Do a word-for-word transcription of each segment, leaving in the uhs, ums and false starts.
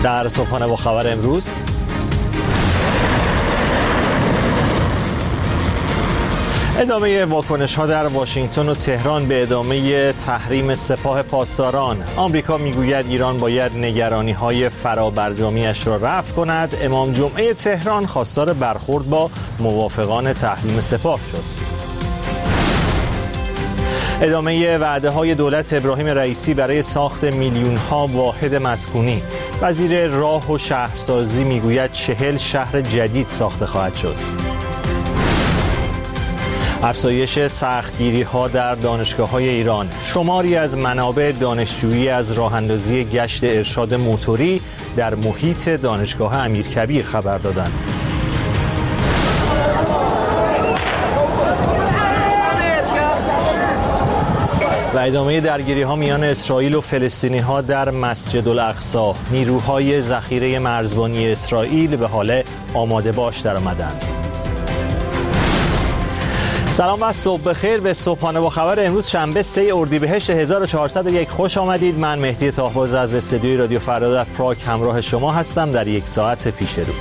در صبحانه با خبر امروز، ادامه واکنش‌ها در واشنگتن و تهران به ادامه تحریم سپاه پاسداران. آمریکا میگوید ایران باید نگرانی‌های فرابرجامی‌اش را رفع کند. امام جمعه تهران خواستار برخورد با موافقان تحریم سپاه شد. ادامه وعده‌های دولت ابراهیم رئیسی برای ساخت میلیون‌ها واحد مسکونی. وزیر راه و شهرسازی میگوید چهل شهر جدید ساخته خواهد شد. افزایش سختگیری‌ها در دانشگاه‌های ایران. شماری از منابع دانشجویی از راه‌اندازی گشت ارشاد موتوری در محیط دانشگاه امیرکبیر خبر دادند. و ادامه درگیری‌ها میان اسرائیل و فلسطینی‌ها در مسجد الاقصی. نیروهای ذخیره مرزبانی اسرائیل به حال آماده باش درآمدند. سلام و صبح بخیر به صبحانه با خبر امروز شنبه سه اردیبهشت هزار و چهارصد و یک خوش آمدید. من مهدی طاهباز از استودیوی رادیو فردا در پراگ همراه شما هستم در یک ساعت پیش رو.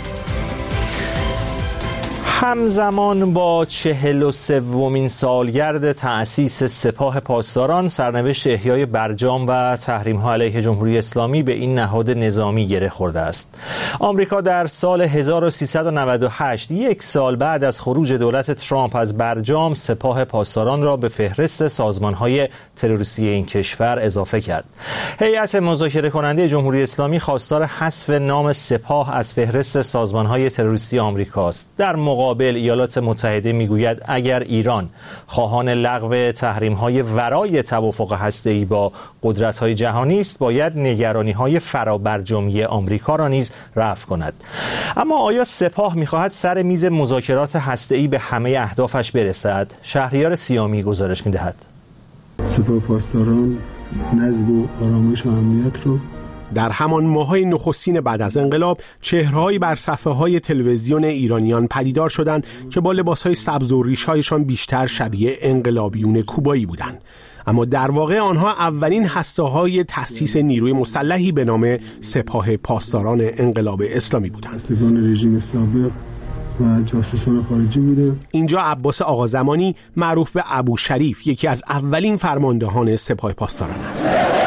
همزمان با چهل و سومین سالگرد تأسیس سپاه پاسداران، سرنوشت احیای برجام و تحریم‌ها علیه جمهوری اسلامی به این نهاد نظامی گره خورده است. آمریکا در سال هزار و سیصد و نود و هشت، یک سال بعد از خروج دولت ترامپ از برجام، سپاه پاسداران را به فهرست سازمان‌های تروریستی این کشور اضافه کرد. هیئت مذاکره کننده جمهوری اسلامی خواستار حذف نام سپاه از فهرست سازمان‌های تروریستی آمریکاست. در مقابل ایالات متحده میگوید اگر ایران خواهان لغو تحریم‌های ورای توافق هسته‌ای با قدرت‌های جهانی است، باید نگرانی‌های فرابرجامی آمریکا را نیز رفع کند. اما آیا سپاه می‌خواهد سر میز مذاکرات هسته‌ای به همه اهدافش برسد؟ شهریار سیامی گزارش می‌دهد. سپاه پاسداران نظم و آرامش و امنیت رو در همان ماه‌های نخستین بعد از انقلاب چهره‌هایی بر صفحه‌های تلویزیون ایرانیان پدیدار شدند که با لباس‌های سبز و ریش‌هایشان بیشتر شبیه انقلابیون کوبایی بودند. اما در واقع آنها اولین هسته‌های تأسیس نیروی مسلحی به نام سپاه پاسداران انقلاب اسلامی بودند. سپاهان رژیم سابق و جاسوسان خارجی بوده. اینجا عباس آقازمانی معروف به ابو شریف یکی از اولین فرماندهان سپاه پاسداران است.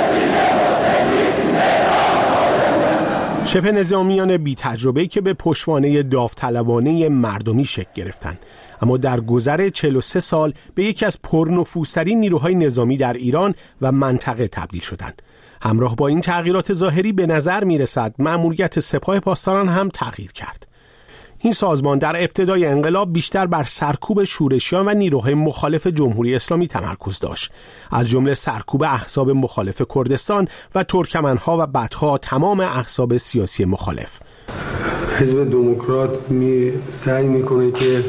شبه نظامیان بی تجربه‌ای که به پشتوانه داوطلبانه مردمی شکل گرفتند، اما در گذر چهل و سه سال به یکی از پرنفوذترین نیروهای نظامی در ایران و منطقه تبدیل شدند. همراه با این تغییرات ظاهری به نظر می‌رسد مأموریت سپاه پاسداران هم تغییر کرد. این سازمان در ابتدای انقلاب بیشتر بر سرکوب شورشیان و نیروهای مخالف جمهوری اسلامی تمرکز داشت، از جمله سرکوب احزاب مخالف کردستان و ترکمنها و بعدها تمام احزاب سیاسی مخالف. حزب دموکرات می سعی میکنه که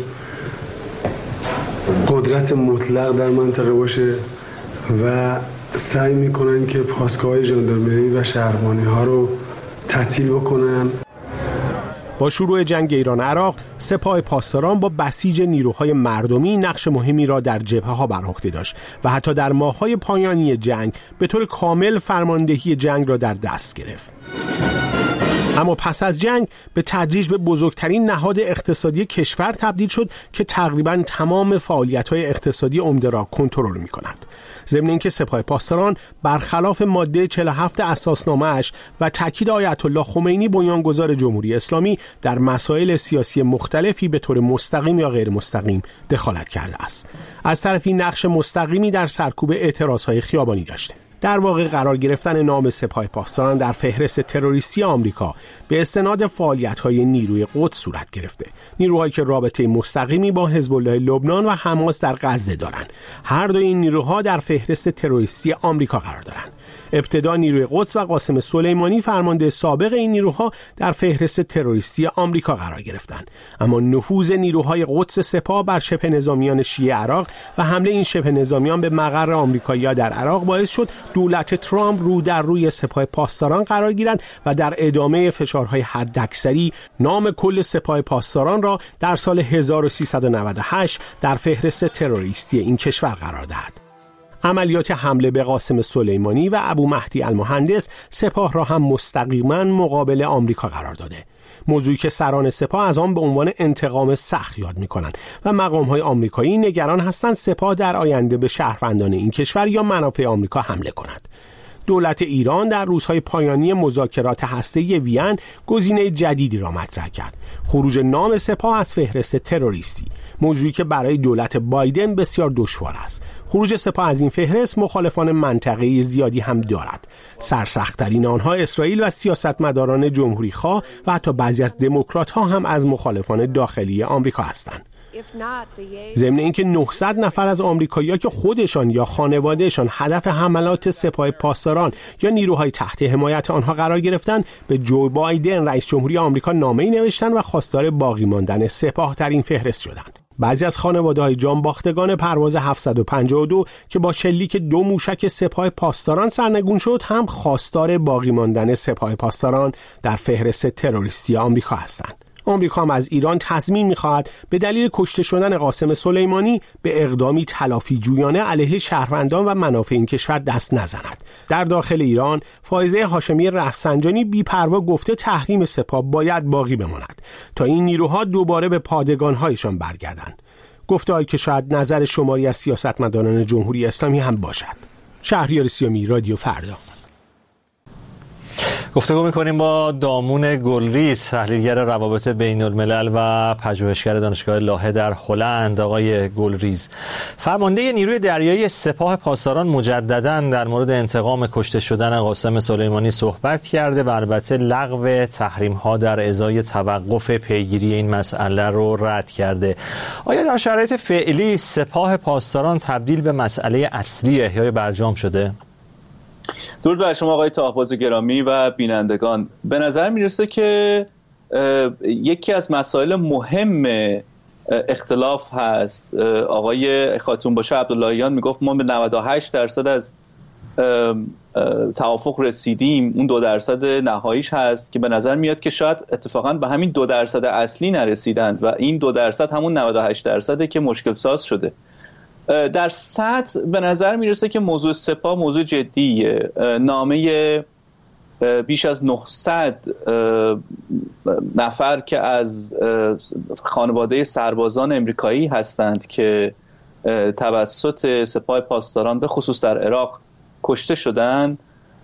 قدرت مطلق در منطقه باشه و سعی میکنن که پاسگاه‌های ژاندارمری و شهربانی ها رو تعطیل بکنن. با شروع جنگ ایران عراق، سپاه پاسداران با بسیج نیروهای مردمی نقش مهمی را در جبهه‌ها بر عهده داشت و حتی در ماه‌های پایانی جنگ به طور کامل فرماندهی جنگ را در دست گرفت. اما پس از جنگ به تدریج به بزرگترین نهاد اقتصادی کشور تبدیل شد که تقریباً تمام فعالیت‌های اقتصادی عمده را کنترل می‌کند. ضمن اینکه سپاه پاسداران برخلاف ماده چهل و هفت اساسنامه‌اش و تاکید آیت الله خمینی بنیانگذار جمهوری اسلامی در مسائل سیاسی مختلفی به طور مستقیم یا غیر مستقیم دخالت کرده است. از طرفی نقش مستقیمی در سرکوب اعتراض‌های خیابانی داشته. در واقع قرار گرفتن نام سپاه پاسداران در فهرست تروریستی آمریکا به استناد فعالیت‌های نیروی قدس صورت گرفته. نیروهایی که رابطه مستقیمی با حزب الله لبنان و حماس در غزه دارند. هر دو این نیروها در فهرست تروریستی آمریکا قرار دارند. ابتدا نیروی قدس و قاسم سلیمانی فرمانده سابق این نیروها در فهرست تروریستی آمریکا قرار گرفتند، اما نفوذ نیروهای قدس سپاه بر شبه نظامیان شیعه عراق و حمله این شبه نظامیان به مقر آمریکایی‌ها در عراق باعث شد دولت ترامپ رو در روی سپاه پاسداران قرار گیرند و در ادامه فشارهای حداکثری نام کل سپاه پاسداران را در سال هزار و سیصد و نود و هشت در فهرست تروریستی این کشور قرار دهد. عملیات حمله به قاسم سلیمانی و ابو مهدی المهندس سپاه را هم مستقیما مقابل آمریکا قرار داده. موضوعی که سران سپاه از آن به عنوان انتقام سخت یاد می‌کنند و مقام‌های آمریکایی نگران هستند سپاه در آینده به شهروندان این کشور یا منافع آمریکا حمله کند. دولت ایران در روزهای پایانی مذاکرات هسته‌ای وین گزینه جدیدی را مطرح کرد: خروج نام سپاه از فهرست تروریستی، موضوعی که برای دولت بایدن بسیار دشوار است. خروج سپاه از این فهرست مخالفان منطقه‌ای زیادی هم دارد. سرسخت‌ترین آنها اسرائیل و سیاستمداران جمهوری‌خواه و حتی بعضی از دموکرات‌ها هم از مخالفان داخلی آمریکا هستند. ضمن اینکه نهصد نفر از آمریکایی‌ها که خودشان یا خانوادهشان هدف حملات سپاه پاسداران یا نیروهای تحت حمایت آنها قرار گرفتند، به جو بایدن رئیس جمهوری آمریکا نامه‌ای نوشتند و خواستار باقی ماندن سپاه در این فهرست شدند. بعضی از خانواده‌های جانباختگان پرواز هفتصد و پنجاه و دو که با شلیک دو موشک سپاه پاسداران سرنگون شد هم خواستار باقی ماندن سپاه پاسداران در فهرست تروریستی آمریکا هستند. آمریکا هم از ایران تضمین می‌خواهد به دلیل کشته شدن قاسم سلیمانی به اقدامی تلافی جویانه علیه شهروندان و منافع این کشور دست نزند. در داخل ایران فائزه هاشمی رفسنجانی بی‌پروا گفته تحریم سپاه باید باقی بماند تا این نیروها دوباره به پادگان‌هایشان برگردند. گفته‌ای که شاید نظر شماری از سیاستمداران جمهوری اسلامی هم باشد. شهریار سیامی، رادیو فردا. گفتگو می‌کنیم با دامون گلریز، تحلیلگر روابط بین الملل و پژوهشگر دانشگاه لاهه در هلند. آقای گلریز، فرمانده نیروی دریایی سپاه پاسداران مجدداً در مورد انتقام کشته شدن قاسم سلیمانی صحبت کرده و البته لغو تحریم‌ها در ازای توقف پیگیری این مسئله رو رد کرده. آیا در شرایط فعلی سپاه پاسداران تبدیل به مسئله اصلی احیای برجام شده؟ درود بر شما آقای طاهرباز گرامی و بینندگان. به نظر میرسه که یکی از مسائل مهم اختلاف هست. آقای خاتون باشه عبداللهیان میگفت ما به نود و هشت درصد از توافق رسیدیم، اون دو درصد نهاییش هست که به نظر میاد که شاید اتفاقا به همین دو درصد اصلی نرسیدند و این دو درصد همون نود و هشت درصده که مشکل ساز شده. در سطح به نظر میرسه که موضوع سپاه موضوع جدیه. نامه بیش از نهصد نفر که از خانواده سربازان امریکایی هستند که توسط سپاه پاسداران به خصوص در عراق کشته شدند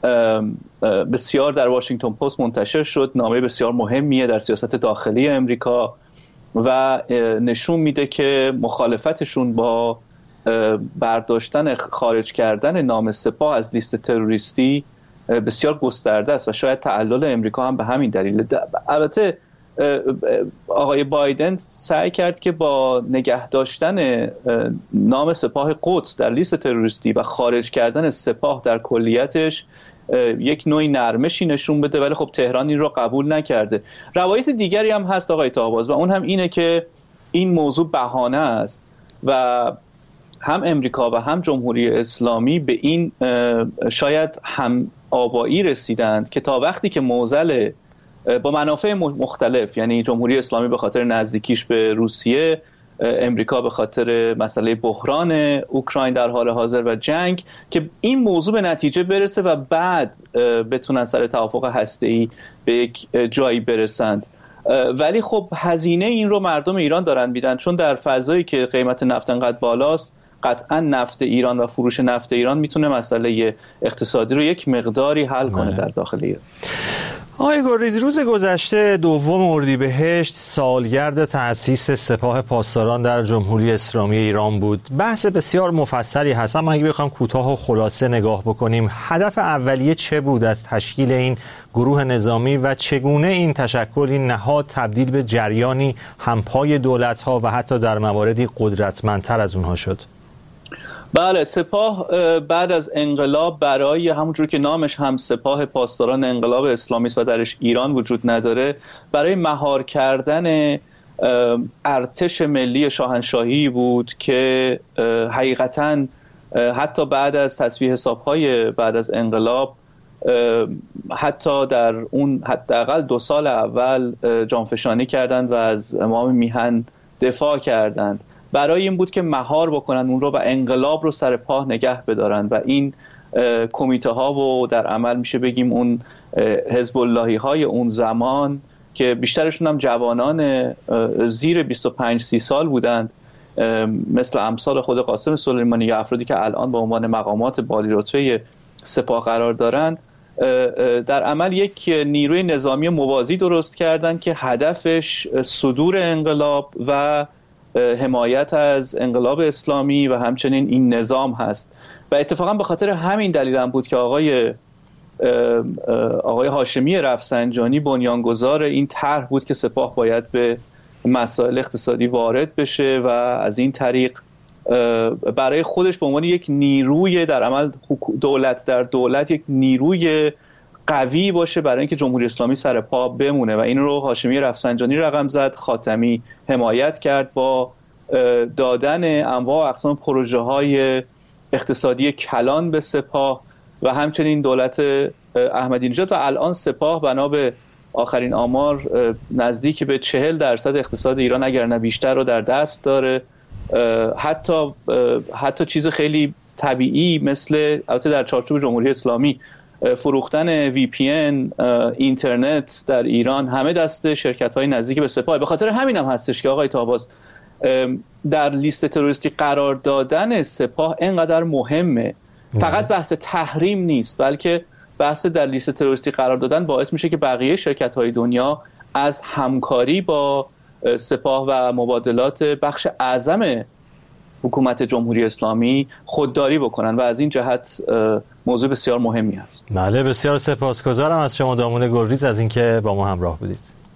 بسیار در واشنگتن پست منتشر شد. نامه بسیار مهمیه در سیاست داخلی امریکا و نشون میده که مخالفتشون با برداشتن خارج کردن نام سپاه از لیست تروریستی بسیار گسترده است و شاید تعلل امریکا هم به همین دلیل. البته آقای بایدن سعی کرد که با نگه داشتن نام سپاه قدس در لیست تروریستی و خارج کردن سپاه در کلیتش یک نوعی نرمشی نشون بده، ولی خب تهران این رو قبول نکرده. روایت دیگری هم هست آقای طاهرباز و اون هم اینه که این موضوع بهانه است و هم امریکا و هم جمهوری اسلامی به این شاید هم آبایی رسیدند که تا وقتی که معضل با منافع مختلف، یعنی جمهوری اسلامی به خاطر نزدیکیش به روسیه، امریکا به خاطر مسئله بحران اوکراین در حال حاضر و جنگ، که این موضوع به نتیجه برسه و بعد بتونن سر توافق هسته‌ای به یک جایی برسند. ولی خب هزینه این رو مردم ایران دارن میدن، چون در فضایی که قیمت نفت انقدر بالاست قطعا نفت ایران و فروش نفت ایران میتونه مسئله اقتصادی رو یک مقداری حل کنه در داخل ایران. آقای گلریز، روز گذشته دوم اردیبهشت سالگرد تأسیس سپاه پاسداران در جمهوری اسلامی ایران بود. بحث بسیار مفصلی هست، اما اگه بخوام کوتاه و خلاصه نگاه بکنیم، هدف اولیه چه بود از تشکیل این گروه نظامی و چگونه این تشکل، این نهاد تبدیل به جریانی همپای دولت‌ها و حتی در مواردی قدرتمندتر از اونها شد؟ بله، سپاه بعد از انقلاب برای همونجور که نامش هم سپاه پاسداران انقلاب اسلامی است و درش ایران وجود نداره، برای مهار کردن ارتش ملی شاهنشاهی بود که حقیقتاً حتی بعد از تصفیه حساب‌های بعد از انقلاب، حتی در اون حداقل دو سال اول جانفشانی کردند و از امام میهن دفاع کردند برای این بود که مهار بکنن اون رو و انقلاب رو سر پا نگه بدارن و این کمیته ها و در عمل میشه بگیم اون حزب اللهی های اون زمان که بیشترشون هم جوانان زیر بیست و پنج سی سال بودند، مثل امثال خود قاسم سلیمانی یا افرادی که الان به عنوان مقامات بالی رتبه سپاه قرار دارند، در عمل یک نیروی نظامی موازی درست کردن که هدفش صدور انقلاب و حمایت از انقلاب اسلامی و همچنین این نظام هست. و اتفاقا به خاطر همین دلیل هم بود که آقای آقای هاشمی رفسنجانی بنیانگذار این طرح بود که سپاه باید به مسائل اقتصادی وارد بشه و از این طریق برای خودش به عنوان یک نیروی در عمل دولت در دولت یک نیروی قوی باشه برای اینکه جمهوری اسلامی سر پا بمونه و این رو هاشمی رفسنجانی رقم زد، خاتمی حمایت کرد با دادن انواع و اقسام پروژه های اقتصادی کلان به سپاه و همچنین دولت احمدی نژاد و الان سپاه بنا به آخرین آمار نزدیک به چهل درصد اقتصاد ایران اگر نه بیشتر رو در دست داره. حتی حتی چیز خیلی طبیعی مثل البته در چارچوب جمهوری اسلامی فروختن وی پی ان اینترنت در ایران همه دست شرکت‌های نزدیک به سپاه. به خاطر همین هم هستش که آقای طاهباز در لیست تروریستی قرار دادن سپاه اینقدر مهمه. فقط بحث تحریم نیست، بلکه بحث در لیست تروریستی قرار دادن باعث میشه که بقیه شرکت‌های دنیا از همکاری با سپاه و مبادلات بخش اعظم حکومت جمهوری اسلامی خودداری بکنن و از این جهت موضوع بسیار مهمی است. بله، بسیار سپاسگزارم از شما دامون گلریز از اینکه با ما همراه بودید.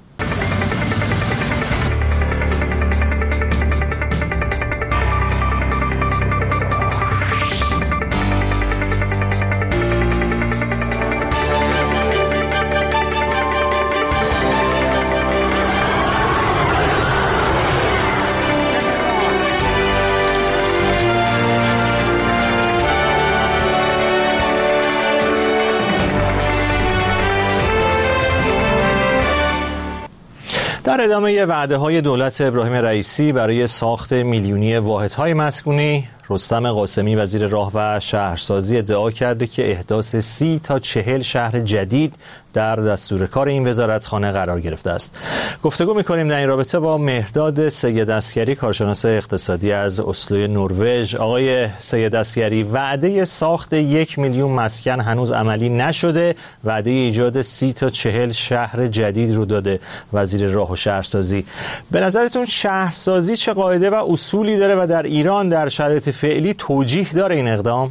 در ادامه وعده‌های دولت ابراهیم رئیسی برای ساخت میلیونی واحدهای مسکونی، رستم قاسمی وزیر راه و شهرسازی ادعا کرده که احداث سی تا چهل شهر جدید در دستور کار این وزارتخانه قرار گرفته است. گفتگو می‌کنیم در این رابطه با مهرداد سید عسگری، کارشناس اقتصادی از اسلو نروژ. آقای سید عسگری، وعده ساخت یک میلیون مسکن هنوز عملی نشده، وعده ایجاد سی تا چهل شهر جدید رو داده وزیر راه و شهرسازی. به نظرتون شهرسازی چه قاعده و اصولی داره و در ایران در شرایط فعلی توجیه داره این اقدام؟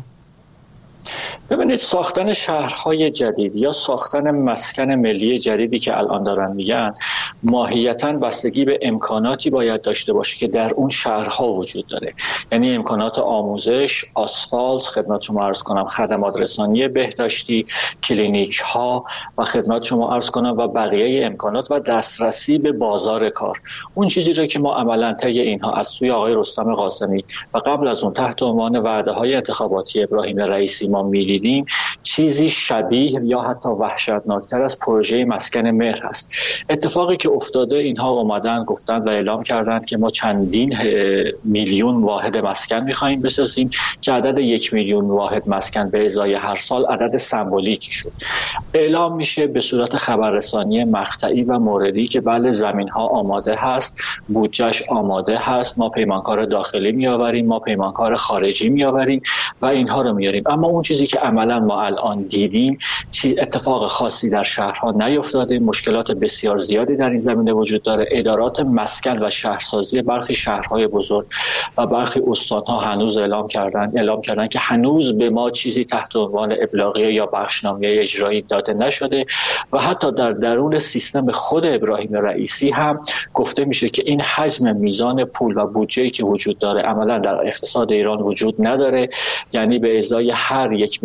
ببینید، ساختن شهرهای جدید یا ساختن مسکن ملی جدیدی که الان دارن میگن ماهیتاً بستگی به امکاناتی باید داشته باشه که در اون شهرها وجود داره. یعنی امکانات آموزش، آسفالت، خدمت شما عرض کنم خدمات رسانی بهداشتی، کلینیک ها و خدمت شما عرض کنم و بقیه امکانات و دسترسی به بازار کار. اون چیزی رو که ما عملاً طی اینها از سوی آقای رستم قاسمی و قبل از اون تحت عنوان وعده‌های انتخاباتی ابراهیم رئیسی ما می‌دیدیم، چیزی شبیه یا حتی وحشتناکتر از پروژه مسکن مهر هست. اتفاقی که افتاده، اینها اومدن گفتن و اعلام کردن که ما چندین میلیون واحد مسکن می‌خوایم بسازیم که عدد یک میلیون واحد مسکن به ازای هر سال عدد سمبولیکی شد. اعلام میشه به صورت خبررسانی مقطعی و موردی که بله زمین‌ها آماده هست، بودجه‌اش آماده هست، ما پیمانکار داخلی می‌آوریم، ما پیمانکار خارجی می‌آوریم و اینها رو میاریم. اما اون چیزی که عملا ما الان دیدیم، چی اتفاق خاصی در شهرها نیفتاده. مشکلات بسیار زیادی در این زمینه وجود داره. ادارات مسکن و شهرسازی برخی شهرهای بزرگ و برخی استانها هنوز اعلام کردن اعلام کردن که هنوز به ما چیزی تحت عنوان ابلاغیه یا بخشنامه اجرایی داده نشده و حتی در درون سیستم خود ابراهیم رئیسی هم گفته میشه که این حجم میزان پول و بودجه‌ای که وجود داره عملا در اقتصاد ایران وجود نداره. یعنی به ازای هر یک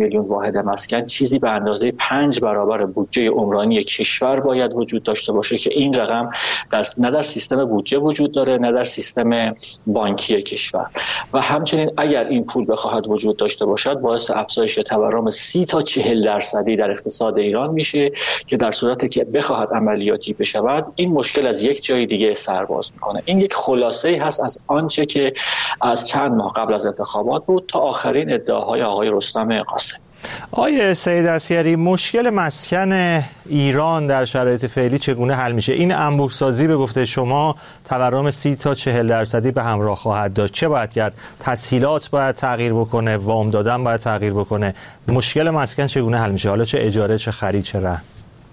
میلیون واحد مسکن چیزی به اندازه پنج برابر بودجه عمرانی کشور باید وجود داشته باشه که این رقم در نه در سیستم بودجه وجود داره نه در سیستم بانکی کشور. و همچنین اگر این پول بخواهد وجود داشته باشد باعث افزایش تورم سی تا چهل درصدی در اقتصاد ایران میشه که در صورتی که بخواهد عملیاتی بشود این مشکل از یک جای دیگه سرباز میکنه. این یک خلاصه‌ای هست از آنچه که از چند ماه قبل از انتخابات بود تا آخرین ادعاهای آقای رستم قاسمی. آقای سید عسگری، مشکل مسکن ایران در شرایط فعلی چگونه حل میشه؟ این انبوه‌سازی به گفته شما تورم سی تا چهل درصدی به همراه خواهد داشت. چه باید کرد؟ تسهیلات باید تغییر بکنه، وام دادن باید تغییر بکنه. مشکل مسکن چگونه حل میشه؟ حالا چه اجاره، چه خرید، چه رهن؟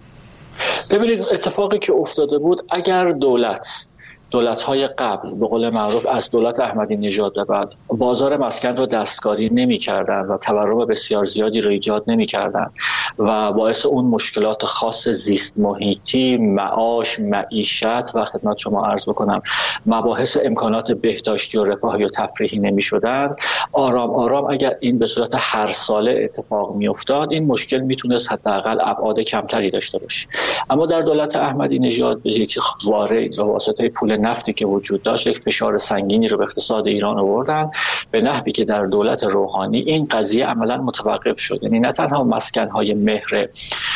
ببینید اتفاقی که افتاده بود، اگر دولت دولت‌های قبل به قول معروف از دولت احمدی نژاد به بعد بازار مسکن رو دستکاری نمی‌کردند و تورم بسیار زیادی رو ایجاد نمی‌کردند و باعث اون مشکلات خاص زیست محیطی، معاش، معیشت و خدمت شما عرض بکنم مباحث امکانات بهداشتی و رفاهی و تفریحی نمی‌شدند، آرام آرام اگر این به صورت هر ساله اتفاق می‌افتاد این مشکل میتونست حداقل ابعاد کمتری داشته باشه. اما در دولت احمدی نژاد به یک وارد به واسطه پول نفتی که وجود داشت یک فشار سنگینی رو به اقتصاد ایران آوردن به نحوی که در دولت روحانی این قضیه عملا متوقف شد. یعنی نه تنها مسکن‌های مهر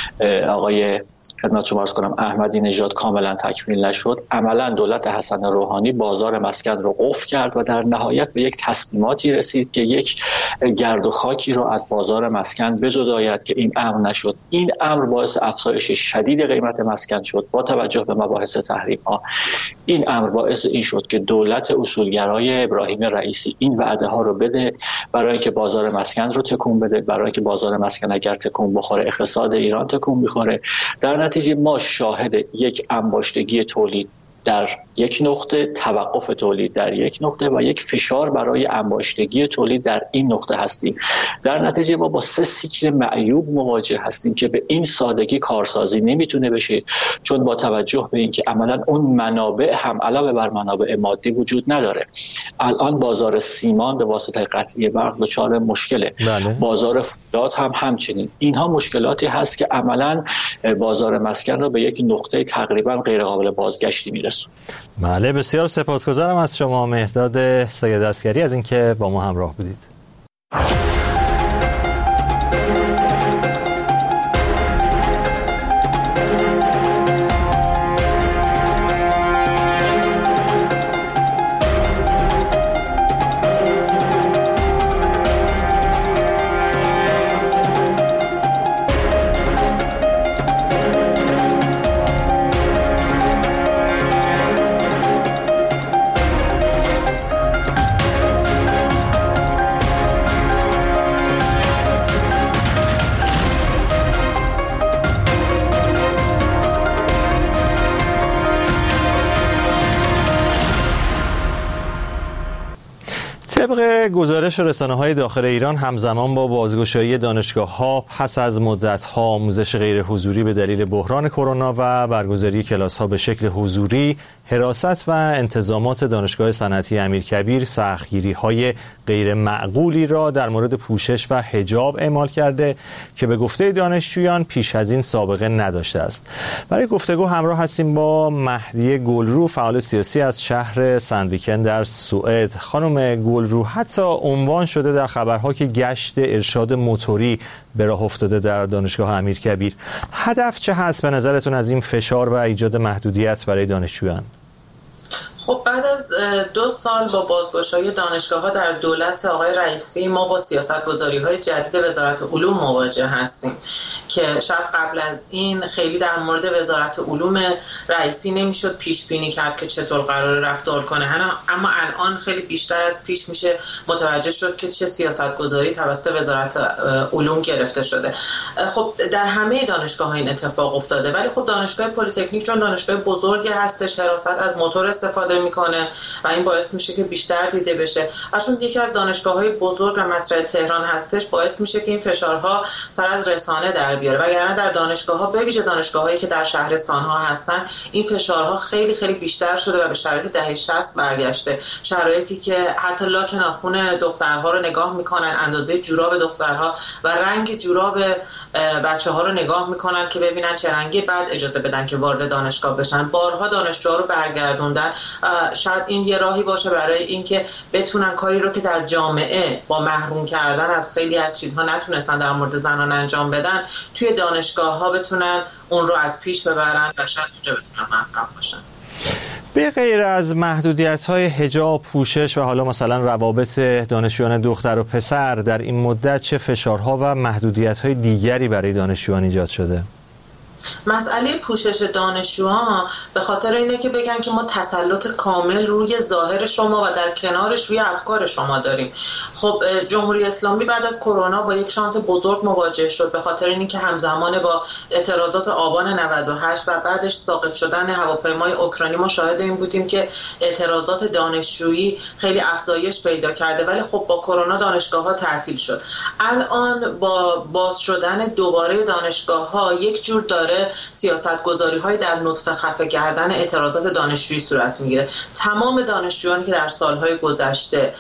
آقای خدمت شما عرض کنم احمدی نژاد کاملا تکمیل نشد، عملا دولت حسن روحانی بازار مسکن رو قفل کرد و در نهایت به یک تصمیماتی رسید که یک گرد و خاکی رو از بازار مسکن بزداید که این امر نشد. این امر باعث افزایش شدید قیمت مسکن شد با توجه به مباحث تحریم‌ها. این امر باعث این شد که دولت اصولگرای ابراهیم رئیسی این وعده ها رو بده برای اینکه بازار مسکن رو تکون بده، برای اینکه بازار مسکن اگر تکون بخوره اقتصاد ایران تکون میخوره. در نتیجه ما شاهد یک انباشتگی تولید در یک نقطه، توقف تولید در یک نقطه و یک فشار برای انباشتگی تولید در این نقطه هستیم. در نتیجه ما با سه سیکل معیوب مواجه هستیم که به این سادگی کارسازی نمیتونه بشه، چون با توجه به اینکه عملا اون منابع هم علاوه بر منابع مادی وجود نداره. الان بازار سیمان به واسطه قطعی برق دچار مشکله. بله. بازار فولاد هم همچنین. اینها مشکلاتی هست که عملا بازار مسکن رو به یک نقطه تقریبا غیر قابل بازگشتی میرسونه. بله، بسیار سپاسگزارم از شما مهرداد سید عسگری از اینکه با ما همراه بودید. طبق گزارش رسانه‌های داخل ایران همزمان با بازگشایی دانشگاه‌ها پس از مدت‌ها آموزش غیر حضوری به دلیل بحران کرونا و برگزاری کلاس‌ها به شکل حضوری، حراست و انتظامات دانشگاه صنعتی امیرکبیر سختگیری‌های غیر معقولی را در مورد پوشش و حجاب اعمال کرده که به گفته دانشجویان پیش از این سابقه نداشته است. برای گفتگو همراه هستیم با مهدیه گلرو، فعال سیاسی از شهر سندویکن در سوئد. خانم گلرو، حتی عنوان شده در خبرها که گشت ارشاد موتوری به راه افتاده در دانشگاه امیرکبیر. هدف چه هست به نظرتون از این فشار و ایجاد محدودیت برای دانشجویان؟ خب بعد از دو سال با بازگشایی دانشگاه‌ها در دولت آقای رئیسی ما با سیاست‌گذاری‌های جدید وزارت علوم مواجه هستیم که شاید قبل از این خیلی در مورد وزارت علوم رئیسی نمیشد پیش بینی کرد که چطور قرار رفتار کنه، اما الان خیلی بیشتر از پیش میشه متوجه شد که چه سیاست‌گذاری توسط وزارت علوم گرفته شده. خب در همه دانشگاه‌ها این اتفاق افتاده، ولی خب دانشگاه پلی‌تکنیک چون دانشگاه بزرگی هستش، حراست از موتور استفاده میکنه و این باعث میشه که بیشتر دیده بشه. چون یکی از دانشگاه‌های بزرگ و مطرح تهران هستش، باعث میشه که این فشارها سر از رسانه در بیاره، وگرنه در دانشگاه‌ها به ویژه دانشگاه‌هایی که در شهرستان‌ها هستن این فشارها خیلی خیلی بیشتر شده و به شرایط دهه شصت برگشته، شرایطی که حتی لاک ناخن دخترها رو نگاه میکنن، اندازه جوراب دخترها و رنگ جوراب بچه‌ها رو نگاه میکنن که ببینن چه رنگی، بعد اجازه بدن که وارد دانشگاه بشن. بارها دانشجوها رو برگردوندن. شاید این یه راهی باشه برای اینکه بتونن کاری رو که در جامعه با محروم کردن از خیلی از چیزها نتونستن در مورد زنان انجام بدن، توی دانشگاه‌ها بتونن اون رو از پیش ببرن و شاید اونجا بتونن موفق باشن. به غیر از محدودیت‌های حجاب، پوشش و حالا مثلا روابط دانشجویان دختر و پسر، در این مدت چه فشارها و محدودیت‌های دیگری برای دانشجویان ایجاد شده؟ مسئله پوشش دانشجوها به خاطر اینه که بگن که ما تسلط کامل روی ظاهر شما و در کنارش روی افکار شما داریم. خب جمهوری اسلامی بعد از کرونا با یک شانس بزرگ مواجه شد، به خاطر اینکه همزمان با اعتراضات آبان نود و هشت و بعدش ساقط شدن هواپیمای اوکراینی ما شاهد این بودیم که اعتراضات دانشجویی خیلی افزایش پیدا کرده، ولی خب با کرونا دانشگاه‌ها تعطیل شد. الان با باز شدن دوباره دانشگاه‌ها یک جور داره سیاست‌گذاری‌های در نطفه خفه کردن اعتراضات دانشجویی صورت می‌گیره. تمام دانشجویانی که در سال‌های گذشته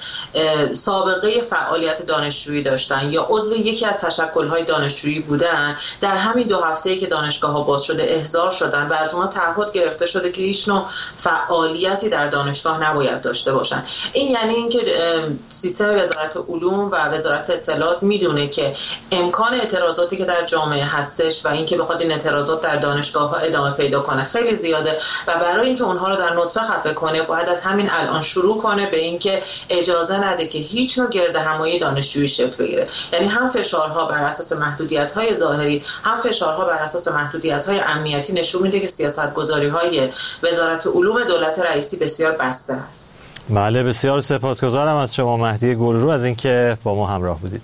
سابقه فعالیت دانشجویی داشتن یا عضو یکی از تشکل‌های دانشجویی بودن، در همین دو هفته‌ای که دانشگاه‌ها باز شده احضار شدن و از اونها تعهد گرفته شده که هیچ نوع فعالیتی در دانشگاه نباید داشته باشن. این یعنی اینکه سیستم وزارت علوم و وزارت اطلاعات میدونه که امکان اعتراضاتی که در جامعه هستش و اینکه بخواد این اعتراضات در دانشگاه‌ها ادامه پیدا کنه خیلی زیاده و برای اینکه اونها رو در نطفه خفه کنه باید از همین الان شروع کنه به اینکه اجازه نده که هیچ نوع گردهمایی دانشجویی شکل بگیره. یعنی هم فشارها بر اساس محدودیت‌های ظاهری، هم فشارها بر اساس محدودیت‌های امنیتی نشون میده که سیاست‌گذاری‌های وزارت علوم دولت رئیسی بسیار بسته است. بله، بسیار سپاسگزارم از شما مهدی گلرو از اینکه با ما همراه بودید.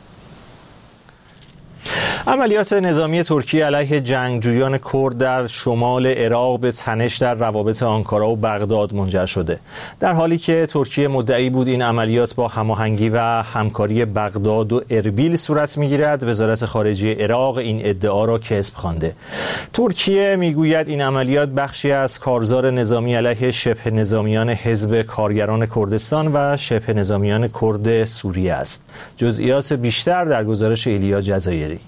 عملیات نظامی ترکیه علیه جنگجویان کرد در شمال عراق به تنش در روابط آنکارا و بغداد منجر شده، در حالی که ترکیه مدعی بود این عملیات با هماهنگی و همکاری بغداد و اربیل صورت می‌گیرد. وزارت خارجه عراق این ادعا را کذب خوانده. ترکیه میگوید این عملیات بخشی از کارزار نظامی علیه شبه نظامیان حزب کارگران کردستان و شبه نظامیان کرد سوریه است. جزئیات بیشتر در گزارش ایلیا جزایری.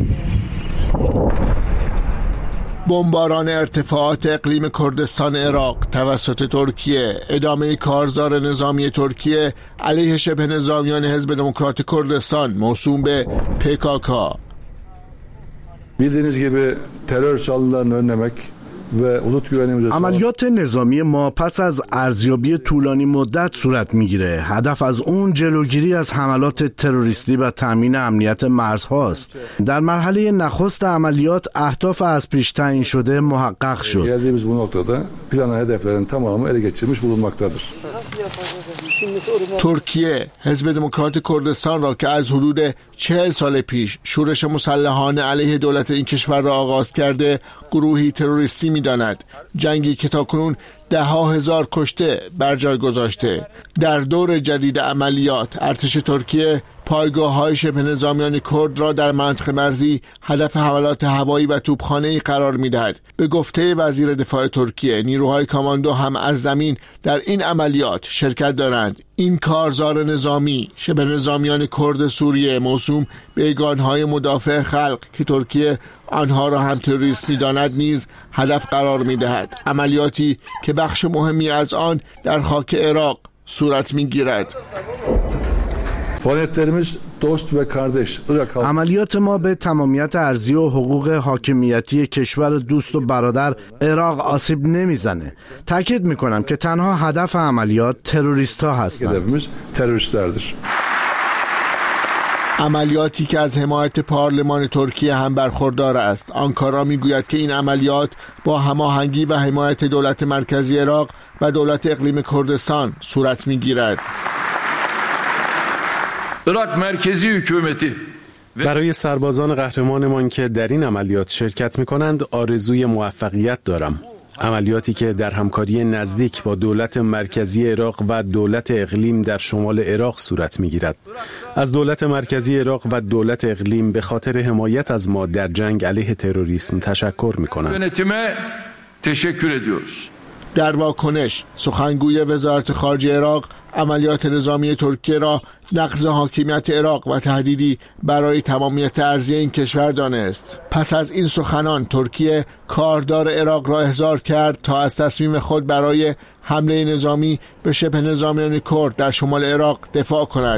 بمباران ارتفاعات اقلیم کردستان عراق توسط ترکیه، ادامه کارزار نظامی ترکیه علیه شبه نظامیان حزب دموکرات کردستان موسوم به پی کی کی. Bildiğiniz gibi terör saldırılarını önlemek ve ulus güvenliğimizi عملیات نظامی ما پس از ارزیابی طولانی مدت صورت میگیره. هدف از اون جلوگیری از حملات تروریستی و تامین امنیت مرزهاست. در مرحله نخست عملیات اهداف از پیش تعیین شده محقق شد. geldiğimiz bu noktada planan hedeflerin tamamı ele geçirmiş bulunmaktadır. ترکیه حزب دموکرات کردستان را که از حدود چهل سال پیش شورش مسلحانه علیه دولت این کشور را آغاز کرده گروهی تروریستی می‌داند. جنگی که تاکنون ده ها هزار کشته بر جای گذاشته. در دور جدید عملیات ارتش ترکیه پایگاه‌های شبه نظامیان کرد را در منطقه مرزی هدف حملات هوایی و توپخانه‌ای قرار می‌دهد. به گفته وزیر دفاع ترکیه، نیروهای کاماندو هم از زمین در این عملیات شرکت دارند. این کارزار نظامی شبه نظامیان کرد سوریه موسوم به یگانهای مدافع خلق که ترکیه آنها را هم تروریست می‌داند نیز هدف قرار می‌دهد. عملیاتی که بخش مهمی از آن در خاک عراق صورت می‌گیرد. عملیات ما به تمامیت ارضی و حقوق حاکمیتی کشور دوست و برادر عراق آسیب نمیزنه. تاکید میکنم که تنها هدف عملیات تروریست ها هستند. عملیاتی که از حمایت پارلمان ترکیه هم برخوردار است. آنکارا میگوید که این عملیات با هماهنگی و حمایت دولت مرکزی عراق و دولت اقلیم کردستان صورت میگیرد. Irak merkezi hükümeti برای سربازان قهرمانمان که در این عملیات شرکت می‌کنند آرزوی موفقیت دارم. عملیاتی که در همکاری نزدیک با دولت مرکزی عراق و دولت اقلیم در شمال عراق صورت می‌گیرد. از دولت مرکزی عراق و دولت اقلیم به خاطر حمایت از ما در جنگ علیه تروریسم تشکر می‌کنم. تشکر ediyoruz. در واکنش سخنگوی وزارت خارجه عراق عملیات نظامی ترکیه را نقض حاکمیت عراق و تهدیدی برای تمامیت ارضی این کشور دانست. پس از این سخنان ترکیه کاردار عراق را احضار کرد تا از تصمیم خود برای حمله نظامی به شبه نظامیان کرد در شمال عراق دفاع کند.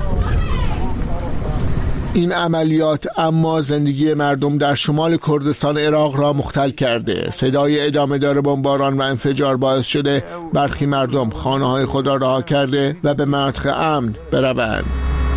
این عملیات اما زندگی مردم در شمال کردستان عراق را مختل کرده. صدای ادامه دار بمباران و انفجار باعث شده برخی مردم خانه‌های خود را رها کرده و به مناطق امن بروند.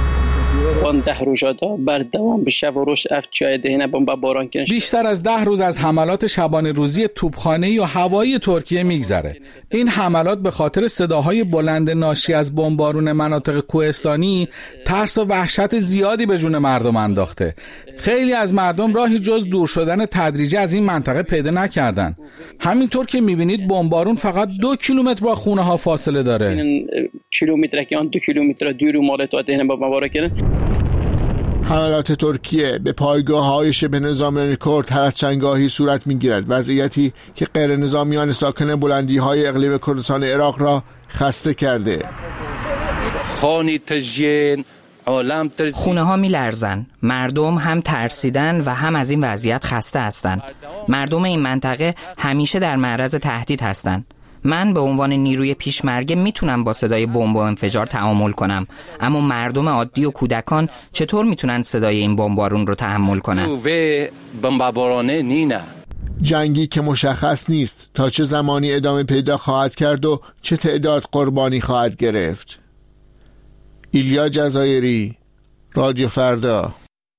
بیشتر از ده روز از حملات شبانه روزی توپخانه‌ای و هوایی ترکیه میگذره. این حملات به خاطر صداهای بلند ناشی از بمبارون مناطق کوهستانی ترس و وحشت زیادی به جون مردم انداخته. خیلی از مردم راهی جز دور شدن تدریجی از این منطقه پیدا نکردن. همینطور که میبینید بمبارون فقط دو کیلومتر با خونه ها فاصله داره. حملات ترکیه به پایگاه‌های شبه نظامیان کرد هر از چندگاهی صورت می‌گیرد، وضعیتی که غیر نظامیان ساکن بلندی‌های اقلیم کردستان عراق را خسته کرده. خونه ها می لرزن. مردم هم ترسیدن و هم از این وضعیت خسته هستند. مردم این منطقه همیشه در معرض تهدید هستند. من به عنوان نیروی پیشمرگه میتونم با صدای بمب و انفجار تعامل کنم، اما مردم عادی و کودکان چطور میتونن صدای این بمبارون رو تحمل کنن؟ جنگی که مشخص نیست تا چه زمانی ادامه پیدا خواهد کرد و چه تعداد قربانی خواهد گرفت. ایلیا جزایری، رادیو فردا.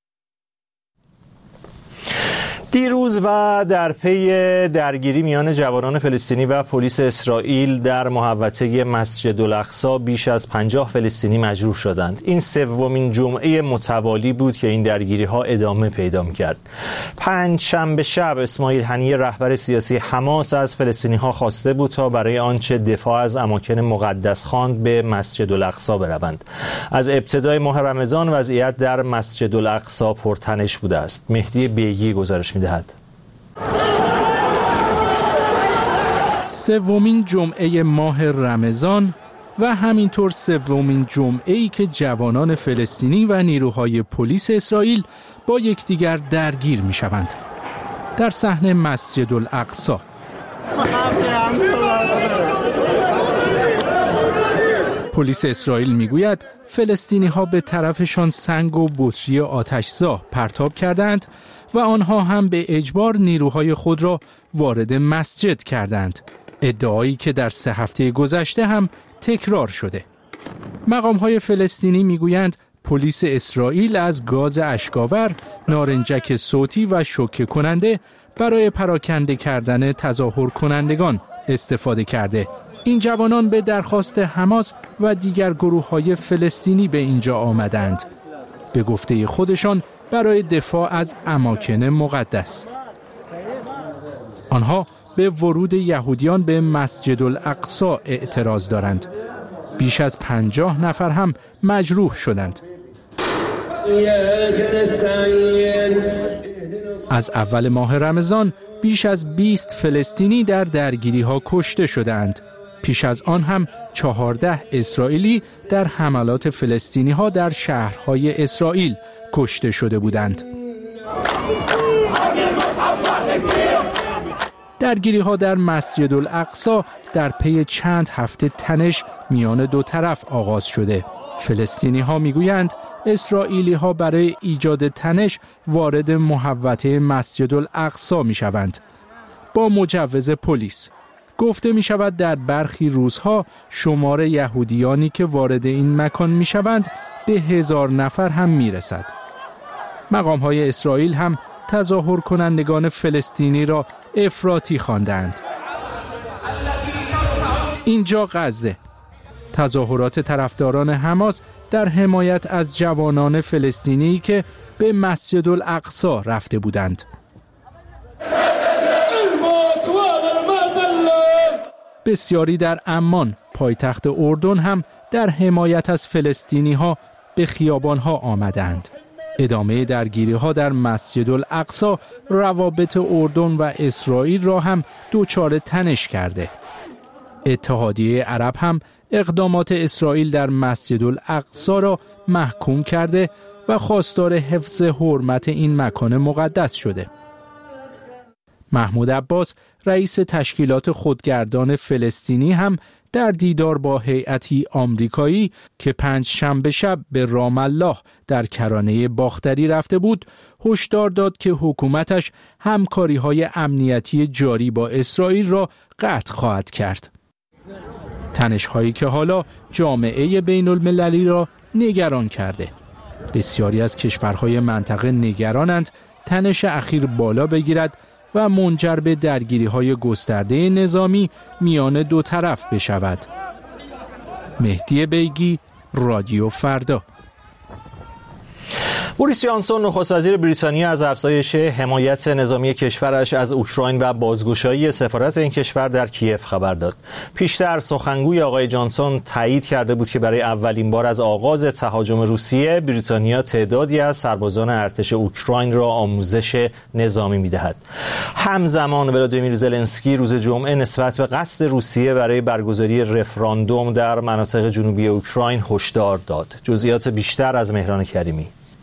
دیروز و در پی درگیری میان جوانان فلسطینی و پلیس اسرائیل در محوطه مسجد الاقصی بیش از پنجاه فلسطینی مجروح شدند. این سومین جمعه متوالی بود که این درگیری ها ادامه پیدا می‌کرد. پنجشنبه شب اسماعیل هنیه رهبر سیاسی حماس از فلسطینی ها خواسته بود تا برای آنچه دفاع از اماکن مقدس خواند به مسجد الاقصی بروند. از ابتدای ماه رمضان وضعیت در مسجد الاقصی پرتنش بوده است. مهدی بیگی گزارش می‌دهد. سومین جمعه ماه رمضان و همینطور سومین جمعه‌ای که جوانان فلسطینی و نیروهای پلیس اسرائیل با یکدیگر درگیر می‌شوند. در صحن مسجد الاقصی پلیس اسرائیل میگوید فلسطینی‌ها به طرفشان سنگ و بطری آتش‌زا پرتاب کردند و آنها هم به اجبار نیروهای خود را وارد مسجد کردند. ادعایی که در سه هفته گذشته هم تکرار شده. مقام‌های فلسطینی میگویند پلیس اسرائیل از گاز اشک‌آور، نارنجک صوتی و شوکه کننده برای پراکنده کردن تظاهر کنندگان استفاده کرده. این جوانان به درخواست حماس و دیگر گروه‌های فلسطینی به اینجا آمدند. به گفته خودشان برای دفاع از اماکن مقدس. آنها به ورود یهودیان به مسجد الاقصی اعتراض دارند. بیش از پنجاه نفر هم مجروح شدند. از اول ماه رمضان بیش از بیست فلسطینی در درگیری‌ها کشته شدند. پیش از آن هم چهارده اسرائیلی در حملات فلسطینی‌ها در شهرهای اسرائیل کشته شده بودند. درگیری‌ها در مسجد الاقصی در پی چند هفته تنش میان دو طرف آغاز شده. فلسطینی‌ها میگویند اسرائیلی‌ها برای ایجاد تنش وارد محوطه مسجد الاقصی میشوند با مجوز پلیس. گفته می شود در برخی روزها شمار یهودیانی که وارد این مکان می شوند به هزار نفر هم می رسد. مقام های اسرائیل هم تظاهر کنندگان فلسطینی را افراطی خواندند. اینجا غزه. تظاهرات طرفداران حماس در حمایت از جوانان فلسطینی که به مسجد الاقصی رفته بودند. بسیاری در عمان، پایتخت اردن هم در حمایت از فلسطینی ها به خیابان ها آمدند. ادامه درگیری ها در مسجد الاقصی روابط اردن و اسرائیل را هم دوچار تنش کرده. اتحادیه عرب هم اقدامات اسرائیل در مسجد الاقصی را محکوم کرده و خواستار حفظ حرمت این مکان مقدس شده. محمود عباس رئیس تشکیلات خودگردان فلسطینی هم در دیدار با هیئتی آمریکایی که پنج شنبه شب به رام الله در کرانه باختری رفته بود، هشدار داد که حکومتش همکاری‌های امنیتی جاری با اسرائیل را قطع خواهد کرد. تنش‌هایی که حالا جامعه بین المللی را نگران کرده. بسیاری از کشورهای منطقه نگرانند تنش اخیر بالا بگیرد و منجر به درگیری‌های گسترده نظامی میان دو طرف بشود. مهدی بیگی، رادیو فردا. بوریس جانسون نخست وزیر بریتانیا از افزایش حمایت نظامی کشورش از اوکراین و بازگشایی سفارت این کشور در کیف خبر داد. پیشتر سخنگوی آقای جانسون تایید کرده بود که برای اولین بار از آغاز تهاجم روسیه بریتانیا تعدادی از سربازان ارتش اوکراین را آموزش نظامی می‌دهد. همزمان ولادیمیر زلنسکی روز جمعه نسبت به قصد روسیه برای برگزاری رفراندوم در مناطق جنوبی اوکراین هشدار داد. جزئیات بیشتر از مهران کریمی.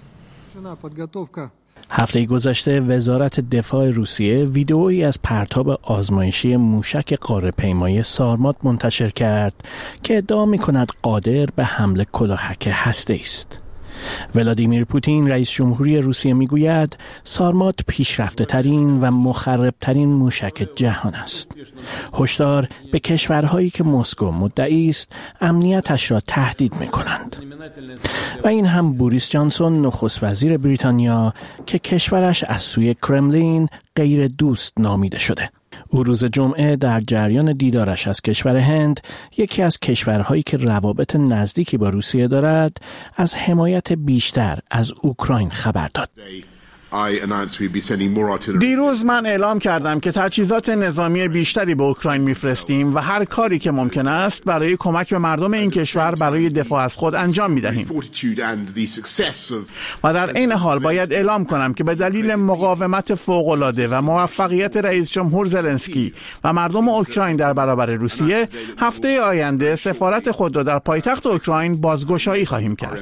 هفته گذشته وزارت دفاع روسیه ویدئویی از پرتاب آزمایشی موشک قاره‌پیمایی سارمات منتشر کرد که ادعا می‌کند قادر به حمله کلاهک هسته‌ای است. ولادیمیر پوتین رئیس جمهوری روسیه میگوید سارمات پیشرفته ترین و مخرب ترین موشک جهان است. هشدار به کشورهایی که مسکو مدعی است امنیتش را تهدید می کنند. و این هم بوریس جانسون نخست وزیر بریتانیا که کشورش از سوی کرملین غیر دوست نامیده شده. او روز جمعه در جریان دیدارش از کشور هند، یکی از کشورهایی که روابط نزدیکی با روسیه دارد، از حمایت بیشتر از اوکراین خبر داد. دیروز من اعلام کردم که تجهیزات نظامی بیشتری به اوکراین میفرستیم و هر کاری که ممکن است برای کمک به مردم این کشور برای دفاع از خود انجام میدهیم. و در این حال باید اعلام کنم که به دلیل مقاومت فوق‌العاده و موفقیت رئیس جمهور زلنسکی و مردم اوکراین در برابر روسیه، هفته آینده سفارت خود را در پایتخت اوکراین بازگشایی خواهیم کرد.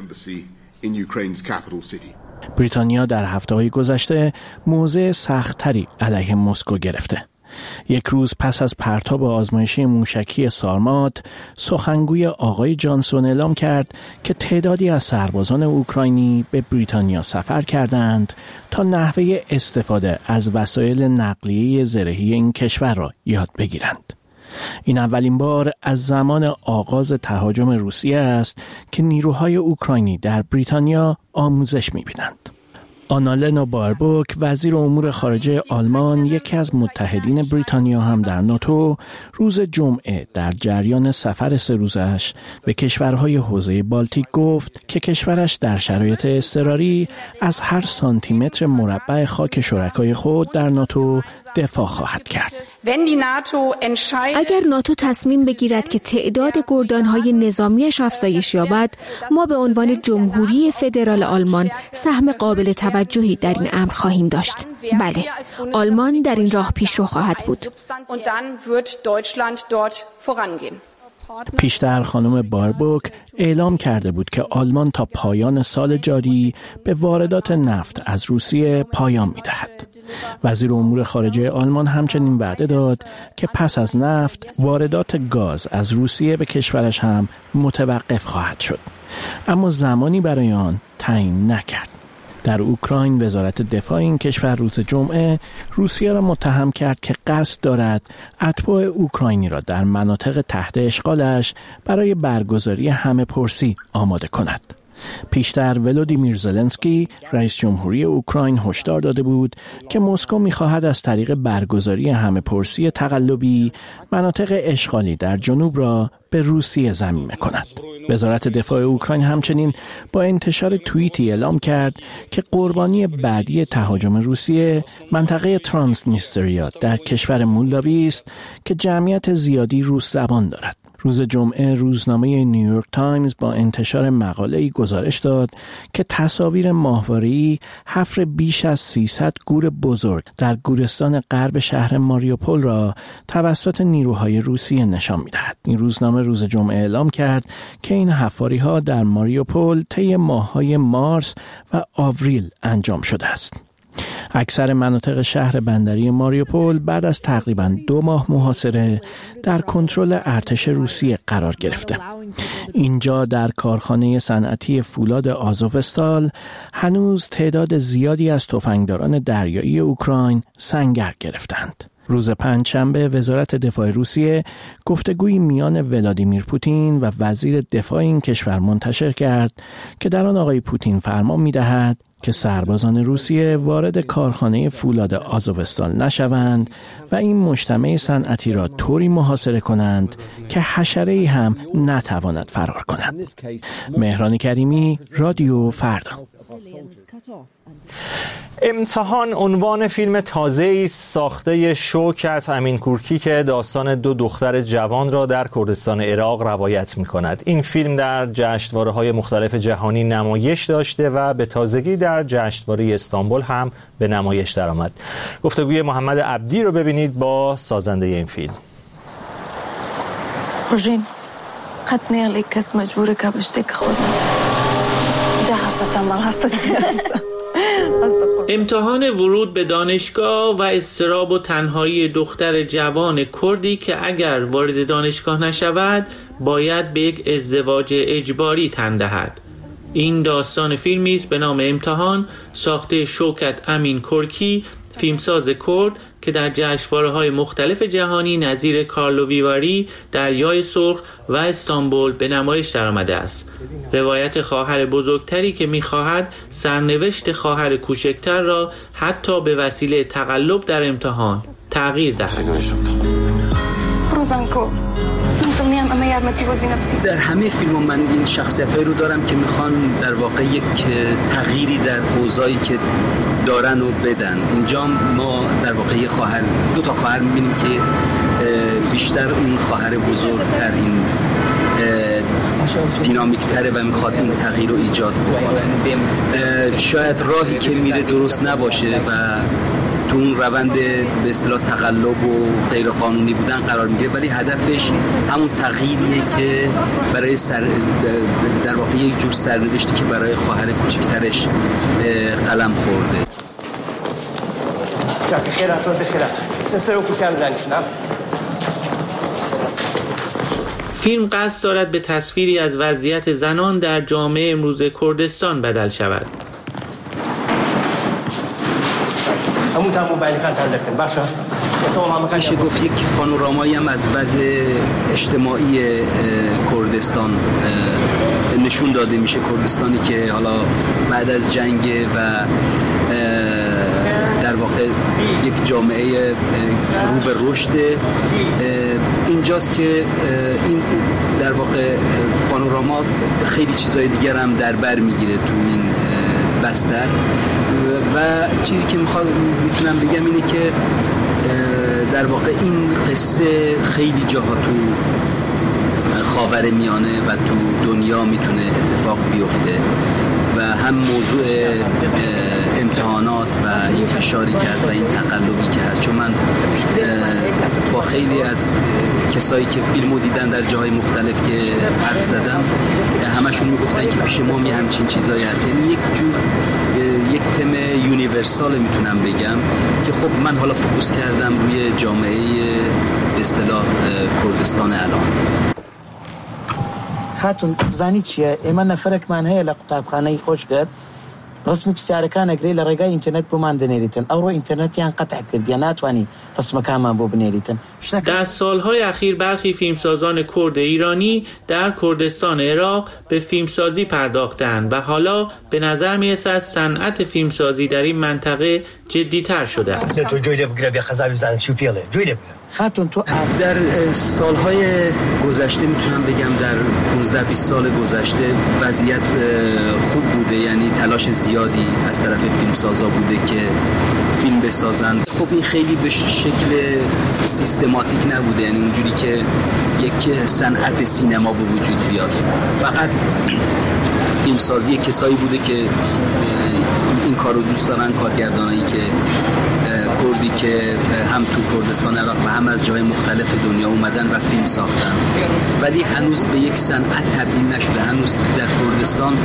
بریتانیا در هفته‌های گذشته موضع سخت‌تری علیه مسکو گرفته. یک روز پس از پرتاب آزمایشی موشکی سارمات، سخنگوی آقای جانسون اعلام کرد که تعدادی از سربازان اوکراینی به بریتانیا سفر کردند تا نحوه استفاده از وسایل نقلیه زرهی این کشور را یاد بگیرند. این اولین بار از زمان آغاز تهاجم روسیه است که نیروهای اوکراینی در بریتانیا آموزش می‌بینند. آنالنا باربوک وزیر امور خارجه آلمان، یکی از متحدین بریتانیا هم در ناتو، روز جمعه در جریان سفر سه روزش به کشورهای حوزه بالتیک گفت که کشورش در شرایط اضطراری از هر سانتی متر مربع خاک شرکای خود در ناتو دفاع خواهد کرد. اگر ناتو تصمیم بگیرد که تعداد گردانهای نظامیش افزایش یابد، ما به عنوان جمهوری فدرال آلمان سهم قابل توجهی در این امر خواهیم داشت. بله، آلمان در این راه پیشرو خواهد بود. پیشتر خانم باربوک اعلام کرده بود که آلمان تا پایان سال جاری به واردات نفت از روسیه پایان می‌دهد. وزیر امور خارجه آلمان همچنین وعده داد که پس از نفت واردات گاز از روسیه به کشورش هم متوقف خواهد شد، اما زمانی برای آن تعیین نکرد. در اوکراین وزارت دفاع این کشور روز جمعه روسیه را متهم کرد که قصد دارد اتباع اوکراینی را در مناطق تحت اشغالش برای برگزاری همه پرسی آماده کند. پیشتر ولودیمیر زلنسکی رئیس جمهوری اوکراین هشدار داده بود که مسکو می‌خواهد از طریق برگزاری همه‌پرسی تقلبی مناطق اشغالی در جنوب را به روسیه ضمیمه کند. وزارت دفاع اوکراین همچنین با انتشار توییتی اعلام کرد که قربانی بعدی تهاجم روسیه منطقه ترانسنیستریا در کشور مولداوی است که جمعیت زیادی روس زبان دارد. روز جمعه روزنامه نیویورک تایمز با انتشار مقاله‌ای گزارش داد که تصاویر ماهواره‌ای حفر بیش از سیصد گور بزرگ در گورستان غرب شهر ماریوپول را توسط نیروهای روسیه نشان می‌دهد. این روزنامه روز جمعه اعلام کرد که این حفاری‌ها در ماریوپول طی ماه‌های مارس و آوریل انجام شده است. اکثر مناطق شهر بندری ماریوپول بعد از تقریباً دو ماه محاصره در کنترل ارتش روسیه قرار گرفته. اینجا در کارخانه صنعتی فولاد آزوفستال هنوز تعداد زیادی از تفنگداران دریایی اوکراین سنگر گرفتند. روز پنجشنبه وزارت دفاع روسیه گفتگوی میان ولادیمیر پوتین و وزیر دفاع این کشور منتشر کرد که در آن آقای پوتین فرمان می‌دهد که سربازان روسیه وارد کارخانه فولاد آزوفستال نشوند و این مجتمع صنعتی را طوری محاصره کنند که حشره‌ای هم نتواند فرار کند. مهران کریمی، رادیو فردا. امتحان عنوان فیلم تازه‌ای است ساخته شوکت امینکورکی که داستان دو دختر جوان را در کردستان عراق روایت می‌کند. این فیلم در جشنواره‌های مختلف جهانی نمایش داشته و به تازگی در جشنواره استانبول هم به نمایش درآمد. گفتگوی محمد عبدی رو ببینید با سازنده این فیلم. روژین قطنی علیک کس مجبوره که بشته که خود نداره. ده حسد عمل حسد. امتحان ورود به دانشگاه و اضطراب و تنهایی دختر جوان کردی که اگر وارد دانشگاه نشود باید به یک ازدواج اجباری تن دهد. این داستان فیلمی است به نام امتحان ساخته شوکت امینکورکی، فیلمساز کرد که در جشنواره‌های مختلف جهانی نظیر کارلووی دریای سرخ و استانبول به نمایش درآمده است. روایت خواهر بزرگتری که می‌خواهد سرنوشت خواهر کوچکتر را حتی به وسیله تقلب در امتحان تغییر دهد. روزانکو در همه فیلم من این شخصیت‌هایی رو دارم که میخوان در واقع یک تغییری در اوضاعی که دارن و بدن. اینجا ما در واقع یک خواهر دو تا خواهر می‌بینیم که بیشتر این خواهر بزرگتر این دینامیک‌تره و میخواد این تغییر رو ایجاد بکنه. شاید راهی که میره درست نباشه و تو اون روند به اصطلاح تقلب و غیر قانونی بودن قرار میگیره، ولی هدفش همون تغییریه که برای سر در واقع یک جور سرنوشتی که برای خواهر کوچکترش قلم خورده. فیلم قصد دارد به تصویری از وضعیت زنان در جامعه امروز کردستان بدل شود. میشه گفت یک پانورامایی هم از وضع اجتماعی کردستان نشون داده میشه. کردستانی که حالا بعد از جنگ و در واقع یک جامعه رو به رشد اینجاست که این در واقع پانوراما خیلی چیزای دیگر هم در بر میگیره تو این بستر و چیزی که میخوام میتونم بگم اینه که در واقع این قصه خیلی جاها تو خاور میانه و تو دنیا میتونه اتفاق بیفته و هم موضوع امتحانات و این فشاری که هست و این تقلبی که هست. چون من با خیلی از کسایی که فیلمو دیدن در جاهای مختلف که حرف زدم همشون میگفتن که پیش ما می همچین چیزایی هست. یعنی یک جور یک تم یونیورسال میتونم بگم که خب من حالا فوکوس کردم روی جامعه به اصطلاح کردستان الان. خاتون زنی چیه؟ ایمان نفرک من هی لقطابخانه خوش کرد ڕسمی پرسیارەکان ئەگرێ لە ڕێگای ئینترنێت بۆمان دەنێریتن ئەوڕۆ ئینترنێتیان قەتع کردیان ناتوانی ڕسمەکانمان بۆ بنێریتن. در سالهای اخیر برخی فیلمسازان کرد ایرانی در کردستان عراق به فیلمسازی پرداختند و حالا به نظر میرسد صنعت فیلمسازی در این منطقه جدی‌تر شده است. خاتون تو در سالهای گذشته میتونم بگم در پانزده بیست سال گذشته وضعیت خوب بوده، یعنی تلاش زیادی از طرف فیلمسازا بوده که فیلم بسازن. خب این خیلی به شکل سیستماتیک نبوده، یعنی اونجوری که یک صنعت سینما به وجود بیاد. فقط فیلمسازی کسایی بوده که این کارو دوست دارن، کارگردانایی که کردی که هم تو کردستان عراق و هم از جای مختلف دنیا اومدن و فیلم ساختن، ولی هنوز به یک صنعت تبدیل نشده. هنوز در کردستان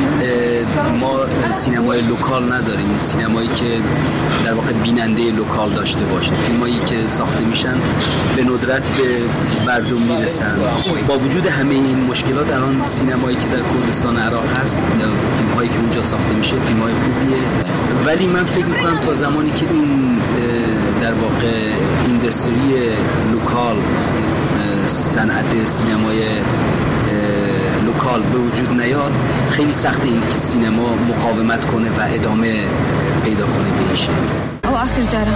ما سینمای لوکال نداریم، سینمایی که در واقع بیننده لوکال داشته باشه. فیلمایی که ساخته میشن به ندرت به مردم میرسن. با وجود همه این مشکلات الان سینمایی که در کردستان عراق هست، فیلمایی که اونجا ساخته میشه فیلمای خوبیه، ولی من فکر میکنم تا زمانی که این در واقع اینداستری لوکال، صنعت سینمای لوکال به وجود نیاد، خیلی سخت این سینما مقاومت کنه و ادامه پیدا کنه به این شکل. او آخر جارا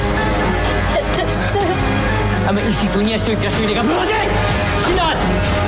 اما ایشی دنیا شوی کشوی دیگه بروده شلال.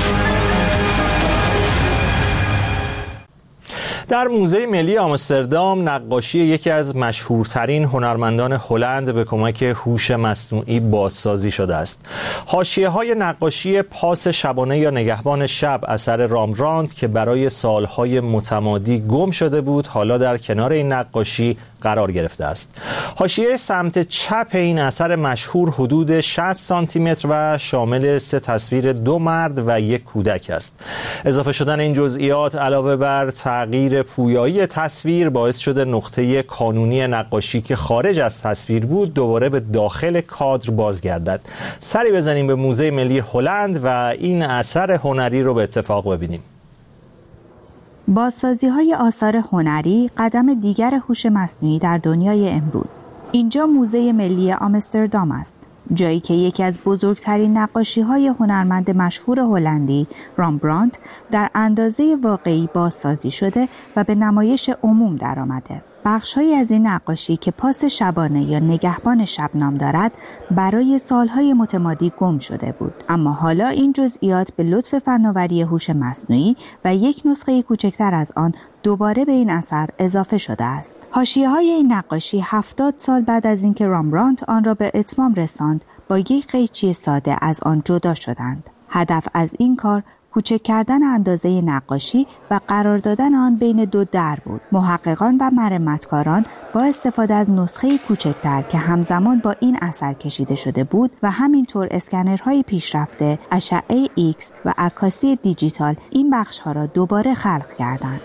در موزه ملی آمستردام نقاشی یکی از مشهورترین هنرمندان هلند به کمک هوش مصنوعی بازسازی شده است. حاشیه‌های نقاشی پاس شبانه یا نگهبان شب اثر رامبراند که برای سالهای متمادی گم شده بود، حالا در کنار این نقاشی قرار گرفته است. حاشیه سمت چپ این اثر مشهور حدود شصت سانتی متر و شامل سه تصویر دو مرد و یک کودک است. اضافه شدن این جزئیات علاوه بر تغییر پویایی تصویر باعث شده نقطه کانونی نقاشی که خارج از تصویر بود دوباره به داخل کادر بازگردد. سری بزنیم به موزه ملی هلند و این اثر هنری رو به اتفاق ببینیم. بازسازی‌های آثار هنری قدم دیگر هوش مصنوعی در دنیای امروز. اینجا موزه ملی آمستردام است، جایی که یکی از بزرگترین نقاشی‌های هنرمند مشهور هلندی رامبراند در اندازه واقعی بازسازی شده و به نمایش عموم درآمده. بخش‌هایی از این نقاشی که پاس شبانه یا نگهبان شب نام دارد برای سالهای متمادی گم شده بود، اما حالا این جزئیات به لطف فناوری هوش مصنوعی و یک نسخه کوچکتر از آن دوباره به این اثر اضافه شده است. حاشیه‌های این نقاشی هفتاد سال بعد از اینکه رامبراند آن را به اتمام رساند با یک قیچی ساده از آن جدا شدند. هدف از این کار کوچک کردن اندازه نقاشی و قرار دادن آن بین دو در بود. محققان و مرمتکاران با استفاده از نسخه کوچکتر که همزمان با این اثر کشیده شده بود و همینطور اسکنرهای پیشرفته، اشعه ایکس و عکاسی دیجیتال این بخش‌ها را دوباره خلق کردند.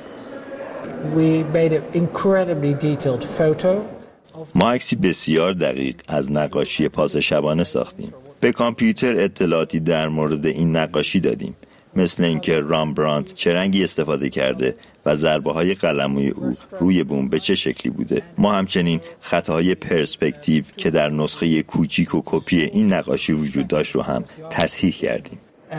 ما عکسی بسیار دقیق از نقاشی پاس شبانه ساختیم. به کامپیوتر اطلاعاتی در مورد این نقاشی دادیم، مثل اینکه رامبراند چه رنگی استفاده کرده و ضربه‌های قلموی او روی بوم به چه شکلی بوده. ما همچنین خطاهای پرسپکتیو که در نسخه کوچیک و کپی این نقاشی وجود داشت رو هم تصحیح کردیم.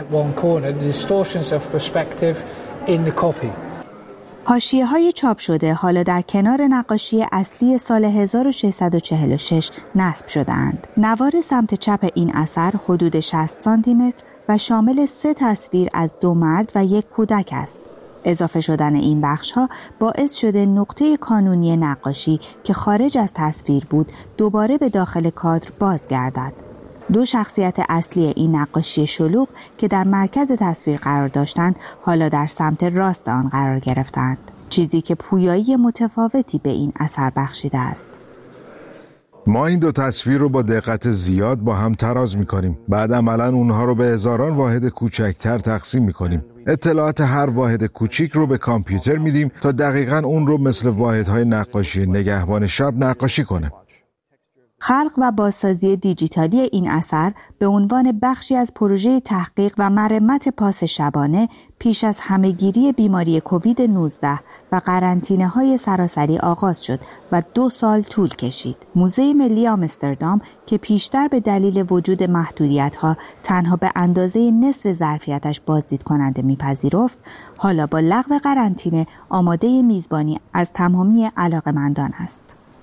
حاشیه‌های چاپ شده حالا در کنار نقاشی اصلی سال هزار و ششصد و چهل و شش نصب شده‌اند. نوار سمت چپ این اثر حدود شصت سانتی متر و شامل سه تصویر از دو مرد و یک کودک است. اضافه شدن این بخش‌ها باعث شده نقطه کانونی نقاشی که خارج از تصویر بود دوباره به داخل کادر بازگردد. دو شخصیت اصلی این نقاشی شلوغ که در مرکز تصویر قرار داشتند حالا در سمت راست آن قرار گرفتند، چیزی که پویایی متفاوتی به این اثر بخشیده است. ما این دو تصویر رو با دقت زیاد با هم تراز می‌کنیم. بعد عملاً اونها رو به هزاران واحد کوچکتر تقسیم می‌کنیم. اطلاعات هر واحد کوچیک رو به کامپیوتر میدیم تا دقیقاً اون رو مثل واحدهای نقاشی نگهبان شب نقاشی کنه. خلق و بازسازی دیجیتالی این اثر به عنوان بخشی از پروژه تحقیق و مرمت پاس شبانه پیش از همهگیری بیماری کووید نوزده و قرنطینه‌های سراسری آغاز شد و دو سال طول کشید. موزه ملی آمستردام که پیشتر به دلیل وجود محدودیت‌ها تنها به اندازه نصف ظرفیتش بازدید کننده می‌پذیرفت، حالا با لغو قرنطینه آماده میزبانی از تمامی علاقه‌مندان است.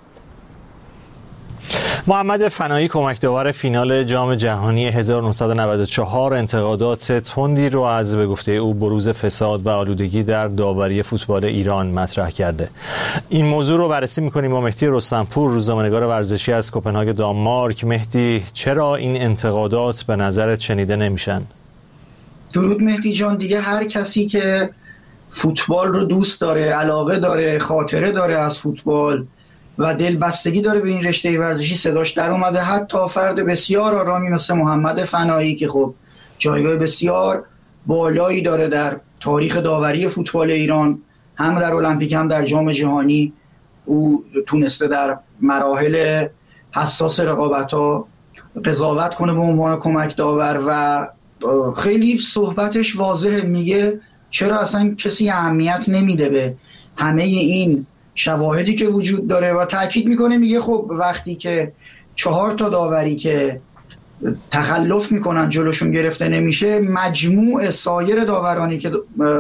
محمد فنایی، کمک داور فینال جام جهانی هزار و نهصد و نود و چهار، انتقادات تندی رو از به گفته او بروز فساد و آلودگی در داوری فوتبال ایران مطرح کرده. این موضوع رو بررسی می‌کنیم با مهدی رستمپور، روزنامه‌نگار ورزشی از کوپنهاگ دانمارک. مهدی، چرا این انتقادات به نظرت شنیده نمیشن؟ درود مهدی جان. دیگه هر کسی که فوتبال رو دوست داره، علاقه داره، خاطره داره از فوتبال و دلبستگی داره به این رشته ورزشی صداش در اومده. حتی فرد بسیار آرامی مثل محمد فنایی که خب جایگاه بسیار بالایی داره در تاریخ داوری فوتبال ایران، هم در المپیک هم در جام جهانی. او تونسته در مراحل حساس رقابت‌ها قضاوت کنه به عنوان کمک داور و خیلی صحبتش واضحه، میگه چرا اصلا کسی اهمیت نمیده به همه این شواهدی که وجود داره و تاکید میکنه، میگه خب وقتی که چهار تا داوری که تخلف میکنن جلوشون گرفته نمیشه، مجموع سایر داورانی که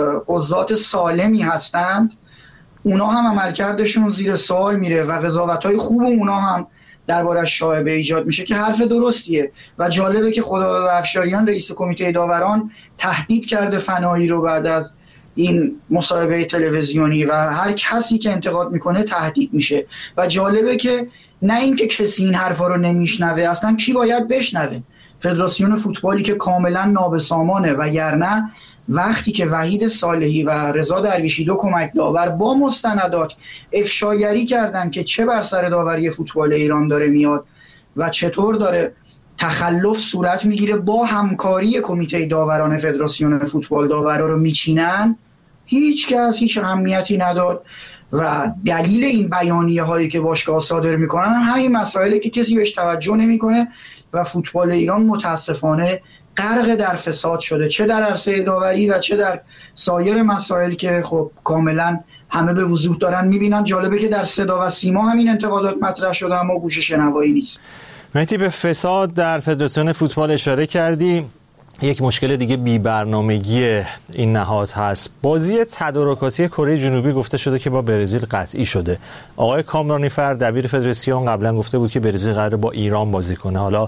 قضات سالمی هستند اونا هم عملکردشون زیر سوال میره و قضاوت‌های خوب اونا هم دربارش شایبه ایجاد میشه که حرف درستیه. و جالبه که خداداد افشاریان رئیس کمیته داوران تهدید کرده فنایی رو بعد از این مصاحبه تلویزیونی و هر کسی که انتقاد میکنه تهدید میشه. و جالبه که نه اینکه کسی این حرفا رو نمیشنوه، اصلا کی باید بشنوه؟ فدراسیون فوتبالی که کاملا نابسامانه. وگرنه وقتی که وحید صالحی و رضا درویشی دو کمک داور با مستندات افشاگری کردن که چه بر سر داوری فوتبال ایران داره میاد و چطور داره تخلف صورت میگیره، با همکاری کمیته داوران فدراسیون فوتبال داورا رو میچینن، هیچ کس هیچ اهمیتی نداد. و دلیل این بیانیه هایی که باشگاه صادر میکنن همین مسائلی که کسی بهش توجه نمیکنه و فوتبال ایران متاسفانه غرق در فساد شده، چه در عرصه داوری و چه در سایر مسائل که خب کاملا همه به وضوح دارن میبینن. جالبه که در صدا و سیما همین انتقادات مطرح شده اما گوش شنوایی نیست. مهدی، به فساد در فدراسیون فوتبال اشاره کردی. یک مشکل دیگه بی برنامگی این نهاد هست. بازی تدارکاتی کره جنوبی گفته شده که با برزیل قطعی شده. آقای کامرانیفر دبیر فدراسیون قبلا گفته بود که برزیل قراره با ایران بازی کنه. حالا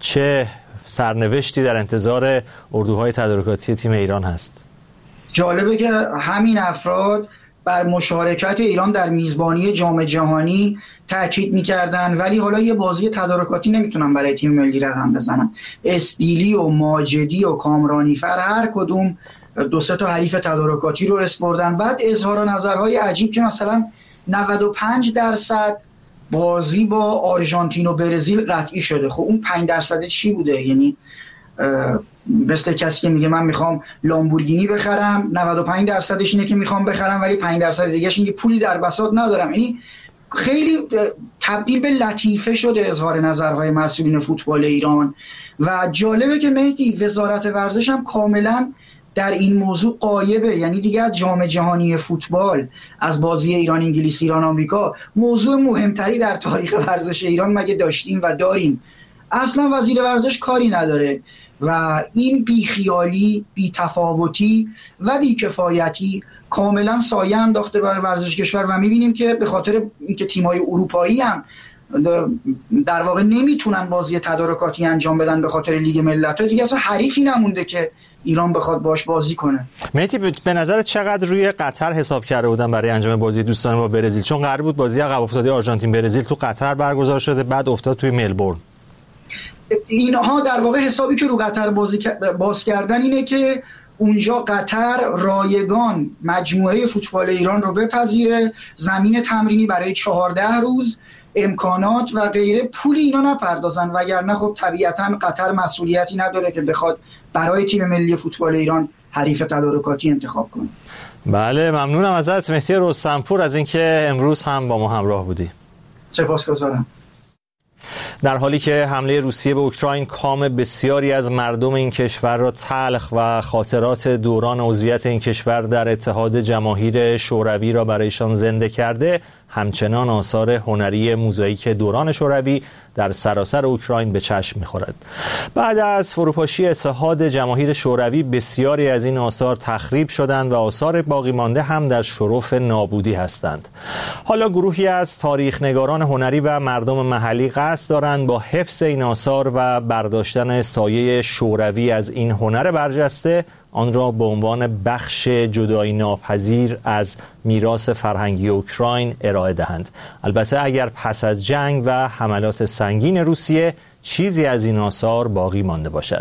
چه سرنوشتی در انتظار اردوهای تدارکاتی تیم ایران هست؟ جالبه که همین افراد بر مشارکت ایران در میزبانی جام جهانی تاکید می‌کردن، ولی حالا یه بازی تدارکاتی نمیتونن برای تیم ملی رقم بزنن. استیلی و ماجدی و کامرانیفر هر کدوم دو سه تا حریف تدارکاتی رو اسپردن. بعد اظهار نظرهای عجیب که مثلا نود و پنج درصد بازی با آرژانتین و برزیل قطعی شده. خب اون پنج درصد چی بوده؟ یعنی مثل کسی که میگه من میخوام لامبورگینی بخرم، نود و پنج درصدش اینه که میخوام بخرم ولی پنج درصد دیگهش اینه که پولی در بساط ندارم. یعنی خیلی تبدیل به لطیفه شده اظهار نظرهای مسئولین فوتبال ایران. و جالبه که مهدی وزارت ورزش هم کاملا در این موضوع غایبه. یعنی دیگه از جام جهانی فوتبال، از بازی ایران انگلیس، ایران آمریکا، موضوع مهمتری در تاریخ ورزش ایران مگه داشتیم و داریم؟ اصلا وزیر ورزش کاری نداره و این بیخیالی، بی‌تفاوتی و بیکفایتی کاملا سایه انداخته بر ورزش کشور. و میبینیم که به خاطر اینکه تیم‌های اروپایی هم در واقع نمیتونن بازی تدارکاتی انجام بدن به خاطر لیگ ملت‌ها، دیگه اصلا حریفی نمونده که ایران بخواد باش بازی کنه. مهدی، به نظر چقدر روی قطر حساب کرده بودن برای انجام بازی دوستانه با برزیل؟ چون قرار بود بازی عقب افتاده آرژانتین برزیل تو قطر برگزار شده، بعد افتاد توی ملبورن. اینها در واقع حسابی که رو قطر بازی باز کردن اینه که اونجا قطر رایگان مجموعه فوتبال ایران رو بپذیره، زمین تمرینی برای چهارده روز، امکانات و غیره، پولی اینا نپردازن. وگرنه خب طبیعتاً قطر مسئولیتی نداره که بخواد برای تیم ملی فوتبال ایران حریف تدارکاتی انتخاب کنه. بله، ممنونم ازت مهدی رستمپور از اینکه امروز هم با ما همراه بودی. سپاسگزارم. در حالی که حمله روسیه به اوکراین کام بسیاری از مردم این کشور را تلخ و خاطرات دوران عضویت این کشور در اتحاد جماهیر شوروی را برایشان زنده کرده، همچنان آثار هنری موزاییک دوران شوروی در سراسر اوکراین به چشم می‌خورد. بعد از فروپاشی اتحاد جماهیر شوروی بسیاری از این آثار تخریب شدند و آثار باقی مانده هم در شرف نابودی هستند. حالا گروهی از تاریخ‌نگاران هنری و مردم محلی قصد دارند با حفظ این آثار و برداشتن سایه شوروی از این هنر برجسته آن را به عنوان بخش جدایی ناپذیر از میراث فرهنگی اوکراین ارائه دهند. البته اگر پس از جنگ و حملات سنگین روسیه چیزی از این آثار باقی مانده باشد.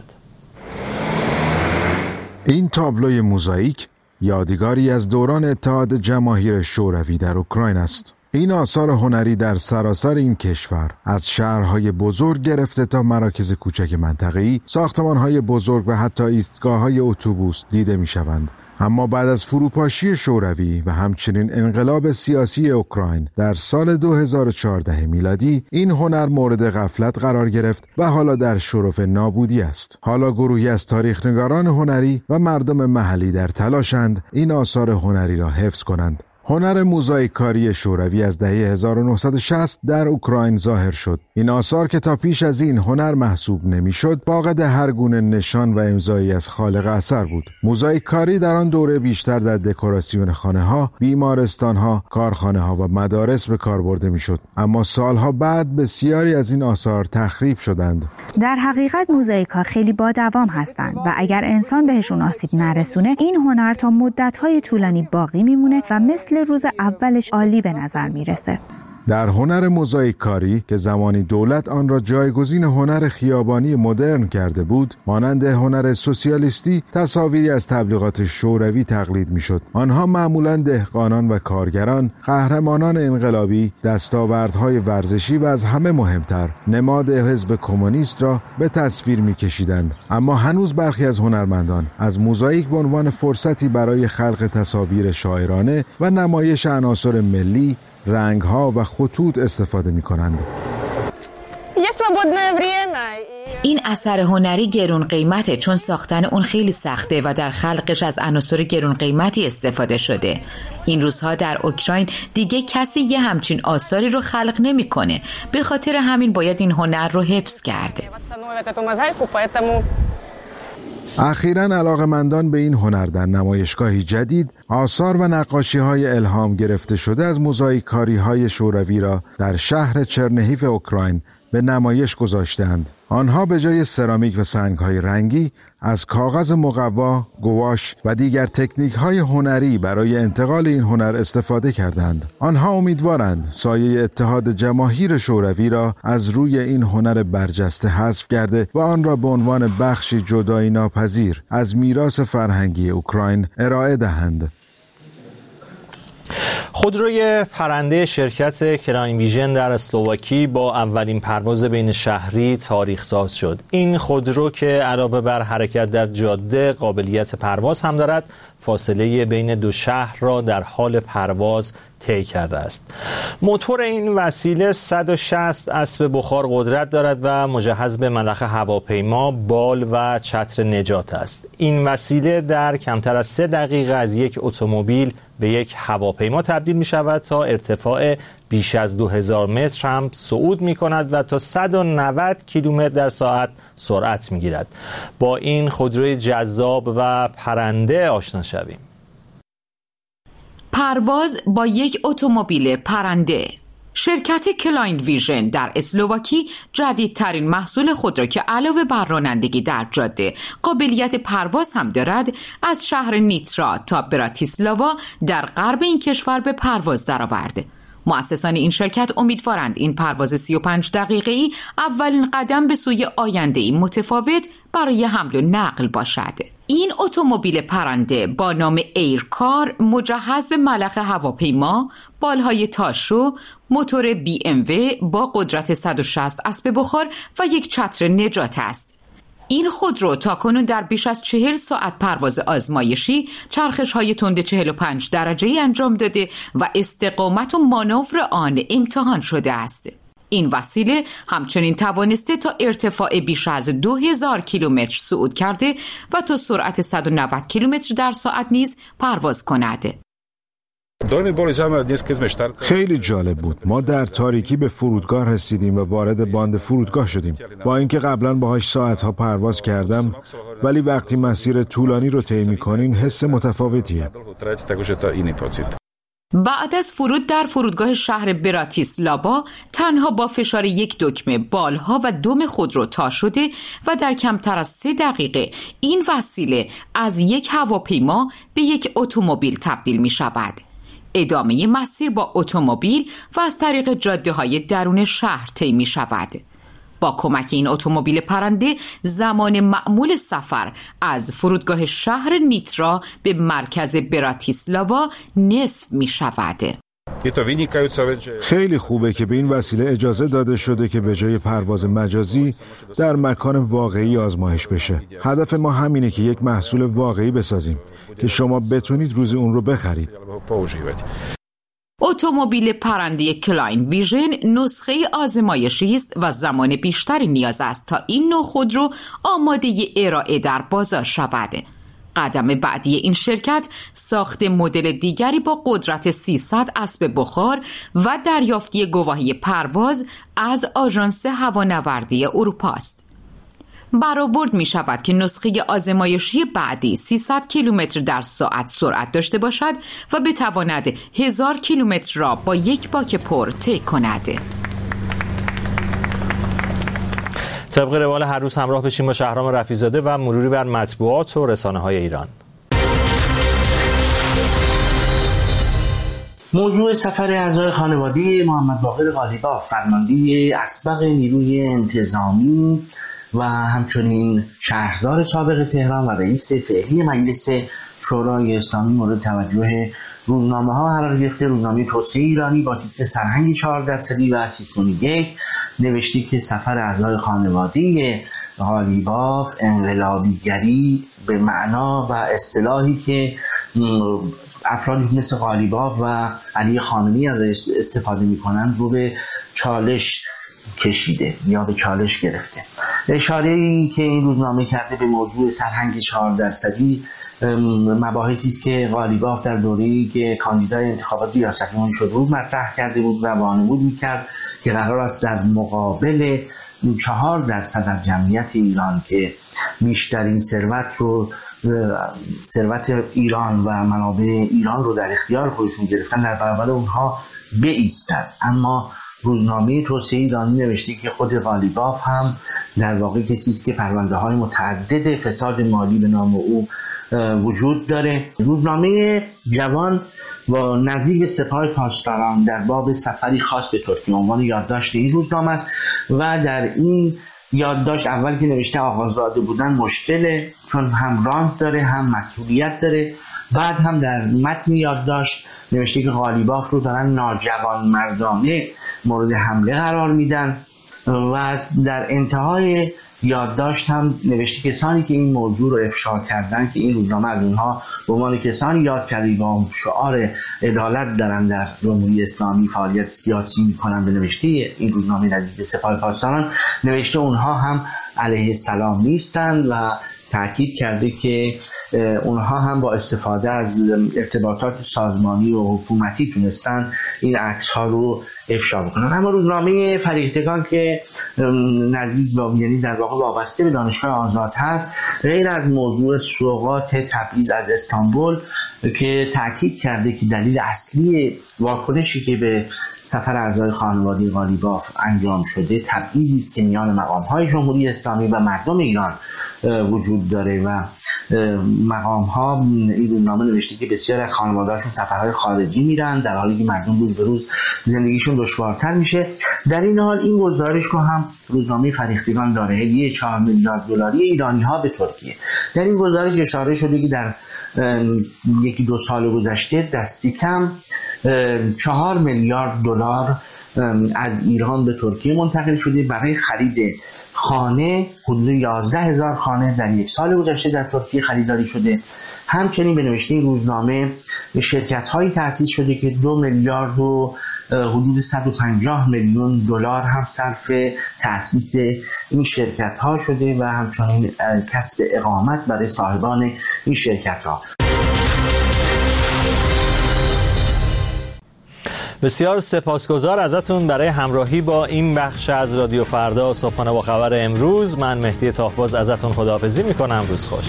این تابلوی موزاییک یادگاری از دوران اتحاد جماهیر شوروی در اوکراین است. این آثار هنری در سراسر این کشور از شهرهای بزرگ گرفته تا مراکز کوچک منطقه‌ای، ساختمانهای بزرگ و حتی ایستگاه‌های اتوبوس دیده می‌شوند. اما بعد از فروپاشی شوروی و همچنین انقلاب سیاسی اوکراین در سال دو هزار و چهارده میلادی این هنر مورد غفلت قرار گرفت و حالا در شرف نابودی است. حالا گروهی از تاریخ‌نگاران هنری و مردم محلی در تلاشند این آثار هنری را حفظ کنند. هنر موزاییک کاری شوروی از دهه هزار و نهصد و شصت در اوکراین ظاهر شد. این آثار که تا پیش از این هنر محسوب نمی‌شد، فاقد هر گونه نشان و امضایی از خالق اثر بود. موزاییک کاری در آن دوره بیشتر در دکوراسیون خانه‌ها، بیمارستان‌ها، کارخانه‌ها و مدارس به کار برده می‌شد. اما سالها بعد بسیاری از این آثار تخریب شدند. در حقیقت موزاییک‌ها خیلی با دوام هستند و اگر انسان بهشون آسیب نرسونه، این هنر تا مدت‌های طولانی باقی میمونه و مثل روز اولش عالی به نظر میرسه. در هنر موزاییک کاری که زمانی دولت آن را جایگزین هنر خیابانی مدرن کرده بود، مانند هنر سوسیالیستی تصاویری از تبلیغات شوروی تقلید میشد. آنها معمولاً دهقانان و کارگران، قهرمانان انقلابی، دستاوردهای ورزشی و از همه مهمتر نماد حزب کمونیست را به تصویر میکشیدند. اما هنوز برخی از هنرمندان از موزاییک به عنوان فرصتی برای خلق تصاویر شاعرانه و نمایش عناصر ملی، رنگ‌ها و خطوط استفاده می‌کنند. این اثر هنری گرون قیمته چون ساختن اون خیلی سخته و در خلقش از عناصر گرون قیمتی استفاده شده. این روزها در اوکراین دیگه کسی یه همچین آثاری رو خلق نمی‌کنه. به خاطر همین باید این هنر رو حفظ کرده. اخیراً علاقه‌مندان به این هنر در نمایشگاهی جدید آثار و نقاشی‌های الهام گرفته شده از موزاییک کاری‌های شوروی را در شهر چرنهیف اوکراین به نمایش گذاشتند. آنها به جای سرامیک و سنگ‌های رنگی از کاغذ مقوا، گواش و دیگر تکنیک‌های هنری برای انتقال این هنر استفاده کردند. آنها امیدوارند سایه اتحاد جماهیر شوروی را از روی این هنر برجسته حذف کرده و آن را به عنوان بخشی جدایی ناپذیر از میراث فرهنگی اوکراین ارائه دهند. خودروی پرنده شرکت کلاین ویژن در اسلواکی با اولین پرواز بین شهری تاریخ ساز شد. این خودرو که علاوه بر حرکت در جاده قابلیت پرواز هم دارد، فاصله بین دو شهر را در حال پرواز طی کرده است. موتور این وسیله صد و شصت اسب بخار قدرت دارد و مجهز به ملخ هواپیما، بال و چتر نجات است. این وسیله در کمتر از سه دقیقه از یک اتومبیل به یک هواپیما تبدیل می شود تا ارتفاع بیش از دو هزار متر هم صعود می کند و تا صد و نود کیلومتر در ساعت سرعت می گیرد. با این خودروی جذاب و پرنده آشنا شویم. پرواز با یک اتومبیل پرنده. شرکت کلاین ویژن در اسلواکی جدیدترین محصول خود را که علاوه بر رانندگی در جاده قابلیت پرواز هم دارد، از شهر نیترا تا براتیسلاوا در غرب این کشور به پرواز درآورده. مؤسسان این شرکت امیدوارند این پرواز سی و پنج دقیقه‌ای اولین قدم به سوی آینده‌ای متفاوت برای حمل و نقل باشد. این اتومبیل پرنده با نام ایرکار مجهز به ملخ هواپیما، بالهای تاشو، موتور بی ام و با قدرت صد و شصت اسب بخار و یک چتر نجات است. این خودرو تاکنون در بیش از چهل ساعت پرواز آزمایشی چرخش‌های تند چهل و پنج درجه‌ای انجام داده و استقامت و مانور آن امتحان شده است. این وسیله همچنین توانسته تا ارتفاع بیش از دو هزار کیلومتر صعود کرده و تا سرعت صد و نود کیلومتر در ساعت نیز پرواز کند. خیلی جالب بود. ما در تاریکی به فرودگاه رسیدیم و وارد باند فرودگاه شدیم. با اینکه قبلا باهاش ساعتها پرواز کردم، ولی وقتی مسیر طولانی رو طی می‌کنین حس متفاوتیه. بعد از فرود در فرودگاه شهر براتیسلاوا تنها با فشار یک دکمه بالها و دم خودرو تا شده و در کمتر از سه دقیقه این وسیله از یک هواپیما به یک اتومبیل تبدیل می شود. ادامه مسیر با اتومبیل و از طریق جاده‌های درون شهر طی می شود. با کمک این اتومبیل پرنده زمان معمول سفر از فرودگاه شهر نیترا به مرکز براتیسلاوا نصف می شود. خیلی خوبه که به این وسیله اجازه داده شده که به جای پرواز مجازی در مکان واقعی آزمایش بشه. هدف ما همینه که یک محصول واقعی بسازیم که شما بتونید روز اون رو بخرید. اتومبیل پرنده کلاین ویژن نسخه آزمایشی است و زمان بیشتری نیاز است تا این نوع خودرو آماده ارائه در بازار شود. قدم بعدی این شرکت ساخت مدل دیگری با قدرت سیصد اسب بخار و دریافتی گواهی پرواز از آژانس هوانوردی اروپا است. برآورد می شود که نسخه آزمایشی بعدی سیصد کیلومتر در ساعت سرعت داشته باشد و بتواند هزار کیلومتر را با یک باک پر طی کند. طبق روال هر روز همراه بشیم با شهرام رفیع‌زاده و مروری بر مطبوعات و رسانه‌های ایران. موضوع سفر اعضای خانواده محمد باقر قالیباف فرمانده اسبق نیروی انتظامی و همچنین شهردار سابق تهران و رئیس فعلی مجلس شورای اسلامی مورد توجه روزنامه ها قرار گرفته. روزنامه توسعه ایرانی با تیتر سرهنگ چهار درصدی و سیسمونیک نوشته که سفر اعضای خانواده قالیباف انقلابیگری به معنا و اصطلاحی که افرادی مثل قالیباف و علی خامنه‌ای از استفاده می‌کنند رو به چالش کشیده یا به چالش گرفته. اشاره‌ای که این روزنامه کرده به موضوع سرهنگ چهار درصدی مباحثی است که قالیباف در دوره‌ای که کاندیدای انتخابات ریاست جمهوری شده بود مطرح کرده بود و وانمود می‌کرد که قرار است در مقابل چهار درصد از جمعیت ایران که بیشترین ثروت رو ثروت ایران و منابع ایران رو در اختیار خودشون گرفتن در برابر اونها بایستد. اما روزنامه توسعه ایرانی نوشته که خود قالیباف هم در واقع کسی است که پرونده های متعدد فساد مالی به نام او وجود داره. روزنامه جوان و نزدیک به سپاه پاسداران در باب سفری خاص به ترکیه عنوان یادداشت این روزنامه است و در این یادداشت اول که نوشته آغازاده بودن مشکله، چون هم رانت داره هم مسئولیت داره. بعد هم در متن یادداشت نوشته که قالیباف رو دارن ناجوان مردانه مورد حمله قرار میدن و در انتهای یادداشت هم نوشته کسانی که این موضوع رو افشا کردن که این روزنامه از اونها به عنوان کسانی یاد کرده با شعار عدالت دارن در جمهوری اسلامی فعالیت سیاسی میکنن به نوشته این روزنامه نزدیک به سپاه پاسداران نوشته اونها هم علیه السلام نیستند و تاکید کرده که اونها هم با استفاده از ارتباطات سازمانی و حکومتی تونستن این عکس ها رو افشا بکنن. اما روزنامه فریختگان که نزدیک با یعنی در واقع وابسته به دانشگاه آزاد هست، غیر از موضوع سوغات تبعیض از استانبول که تاکید کرده که دلیل اصلی واکنشی که به سفر اعضای خانواده قالیباف انجام شده تبعیضی است که میان مقام‌های جمهوری اسلامی و مردم ایران وجود داره و مقام‌ها این روزنامه نوشته که بسیار از خانواده‌هاشون سفرهای خارجی میرن در حالی که مردم روز به روز زندگیشون دشوارتر میشه. در این حال این گزارش رو هم روزنامه فریختگان داره، هدیه چهار میلیارد دلاری ایرانی‌ها به ترکیه. در این گزارش اشاره شده که در یکی دو سال گذشته دستی کم چهار میلیارد دلار از ایران به ترکیه منتقل شده برای خرید خانه، حدود یازده هزار خانه در یک سال گذشته در ترکیه خریداری شده. همچنین به نوشته این روزنامه شرکت هایی تأسیس شده که دو میلیارد و حدود صد و پنجاه میلیون دلار هم صرف تأسیس این شرکت ها شده و همچنین کسب اقامت برای صاحبان این شرکت ها. بسیار سپاسگزار ازتون برای همراهی با این بخش از رادیو فردا صبحانه با خبر امروز. من مهدی تاهباز ازتون خداحافظی میکنم. روز خوش.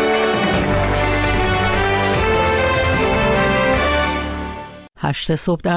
هشت صبح در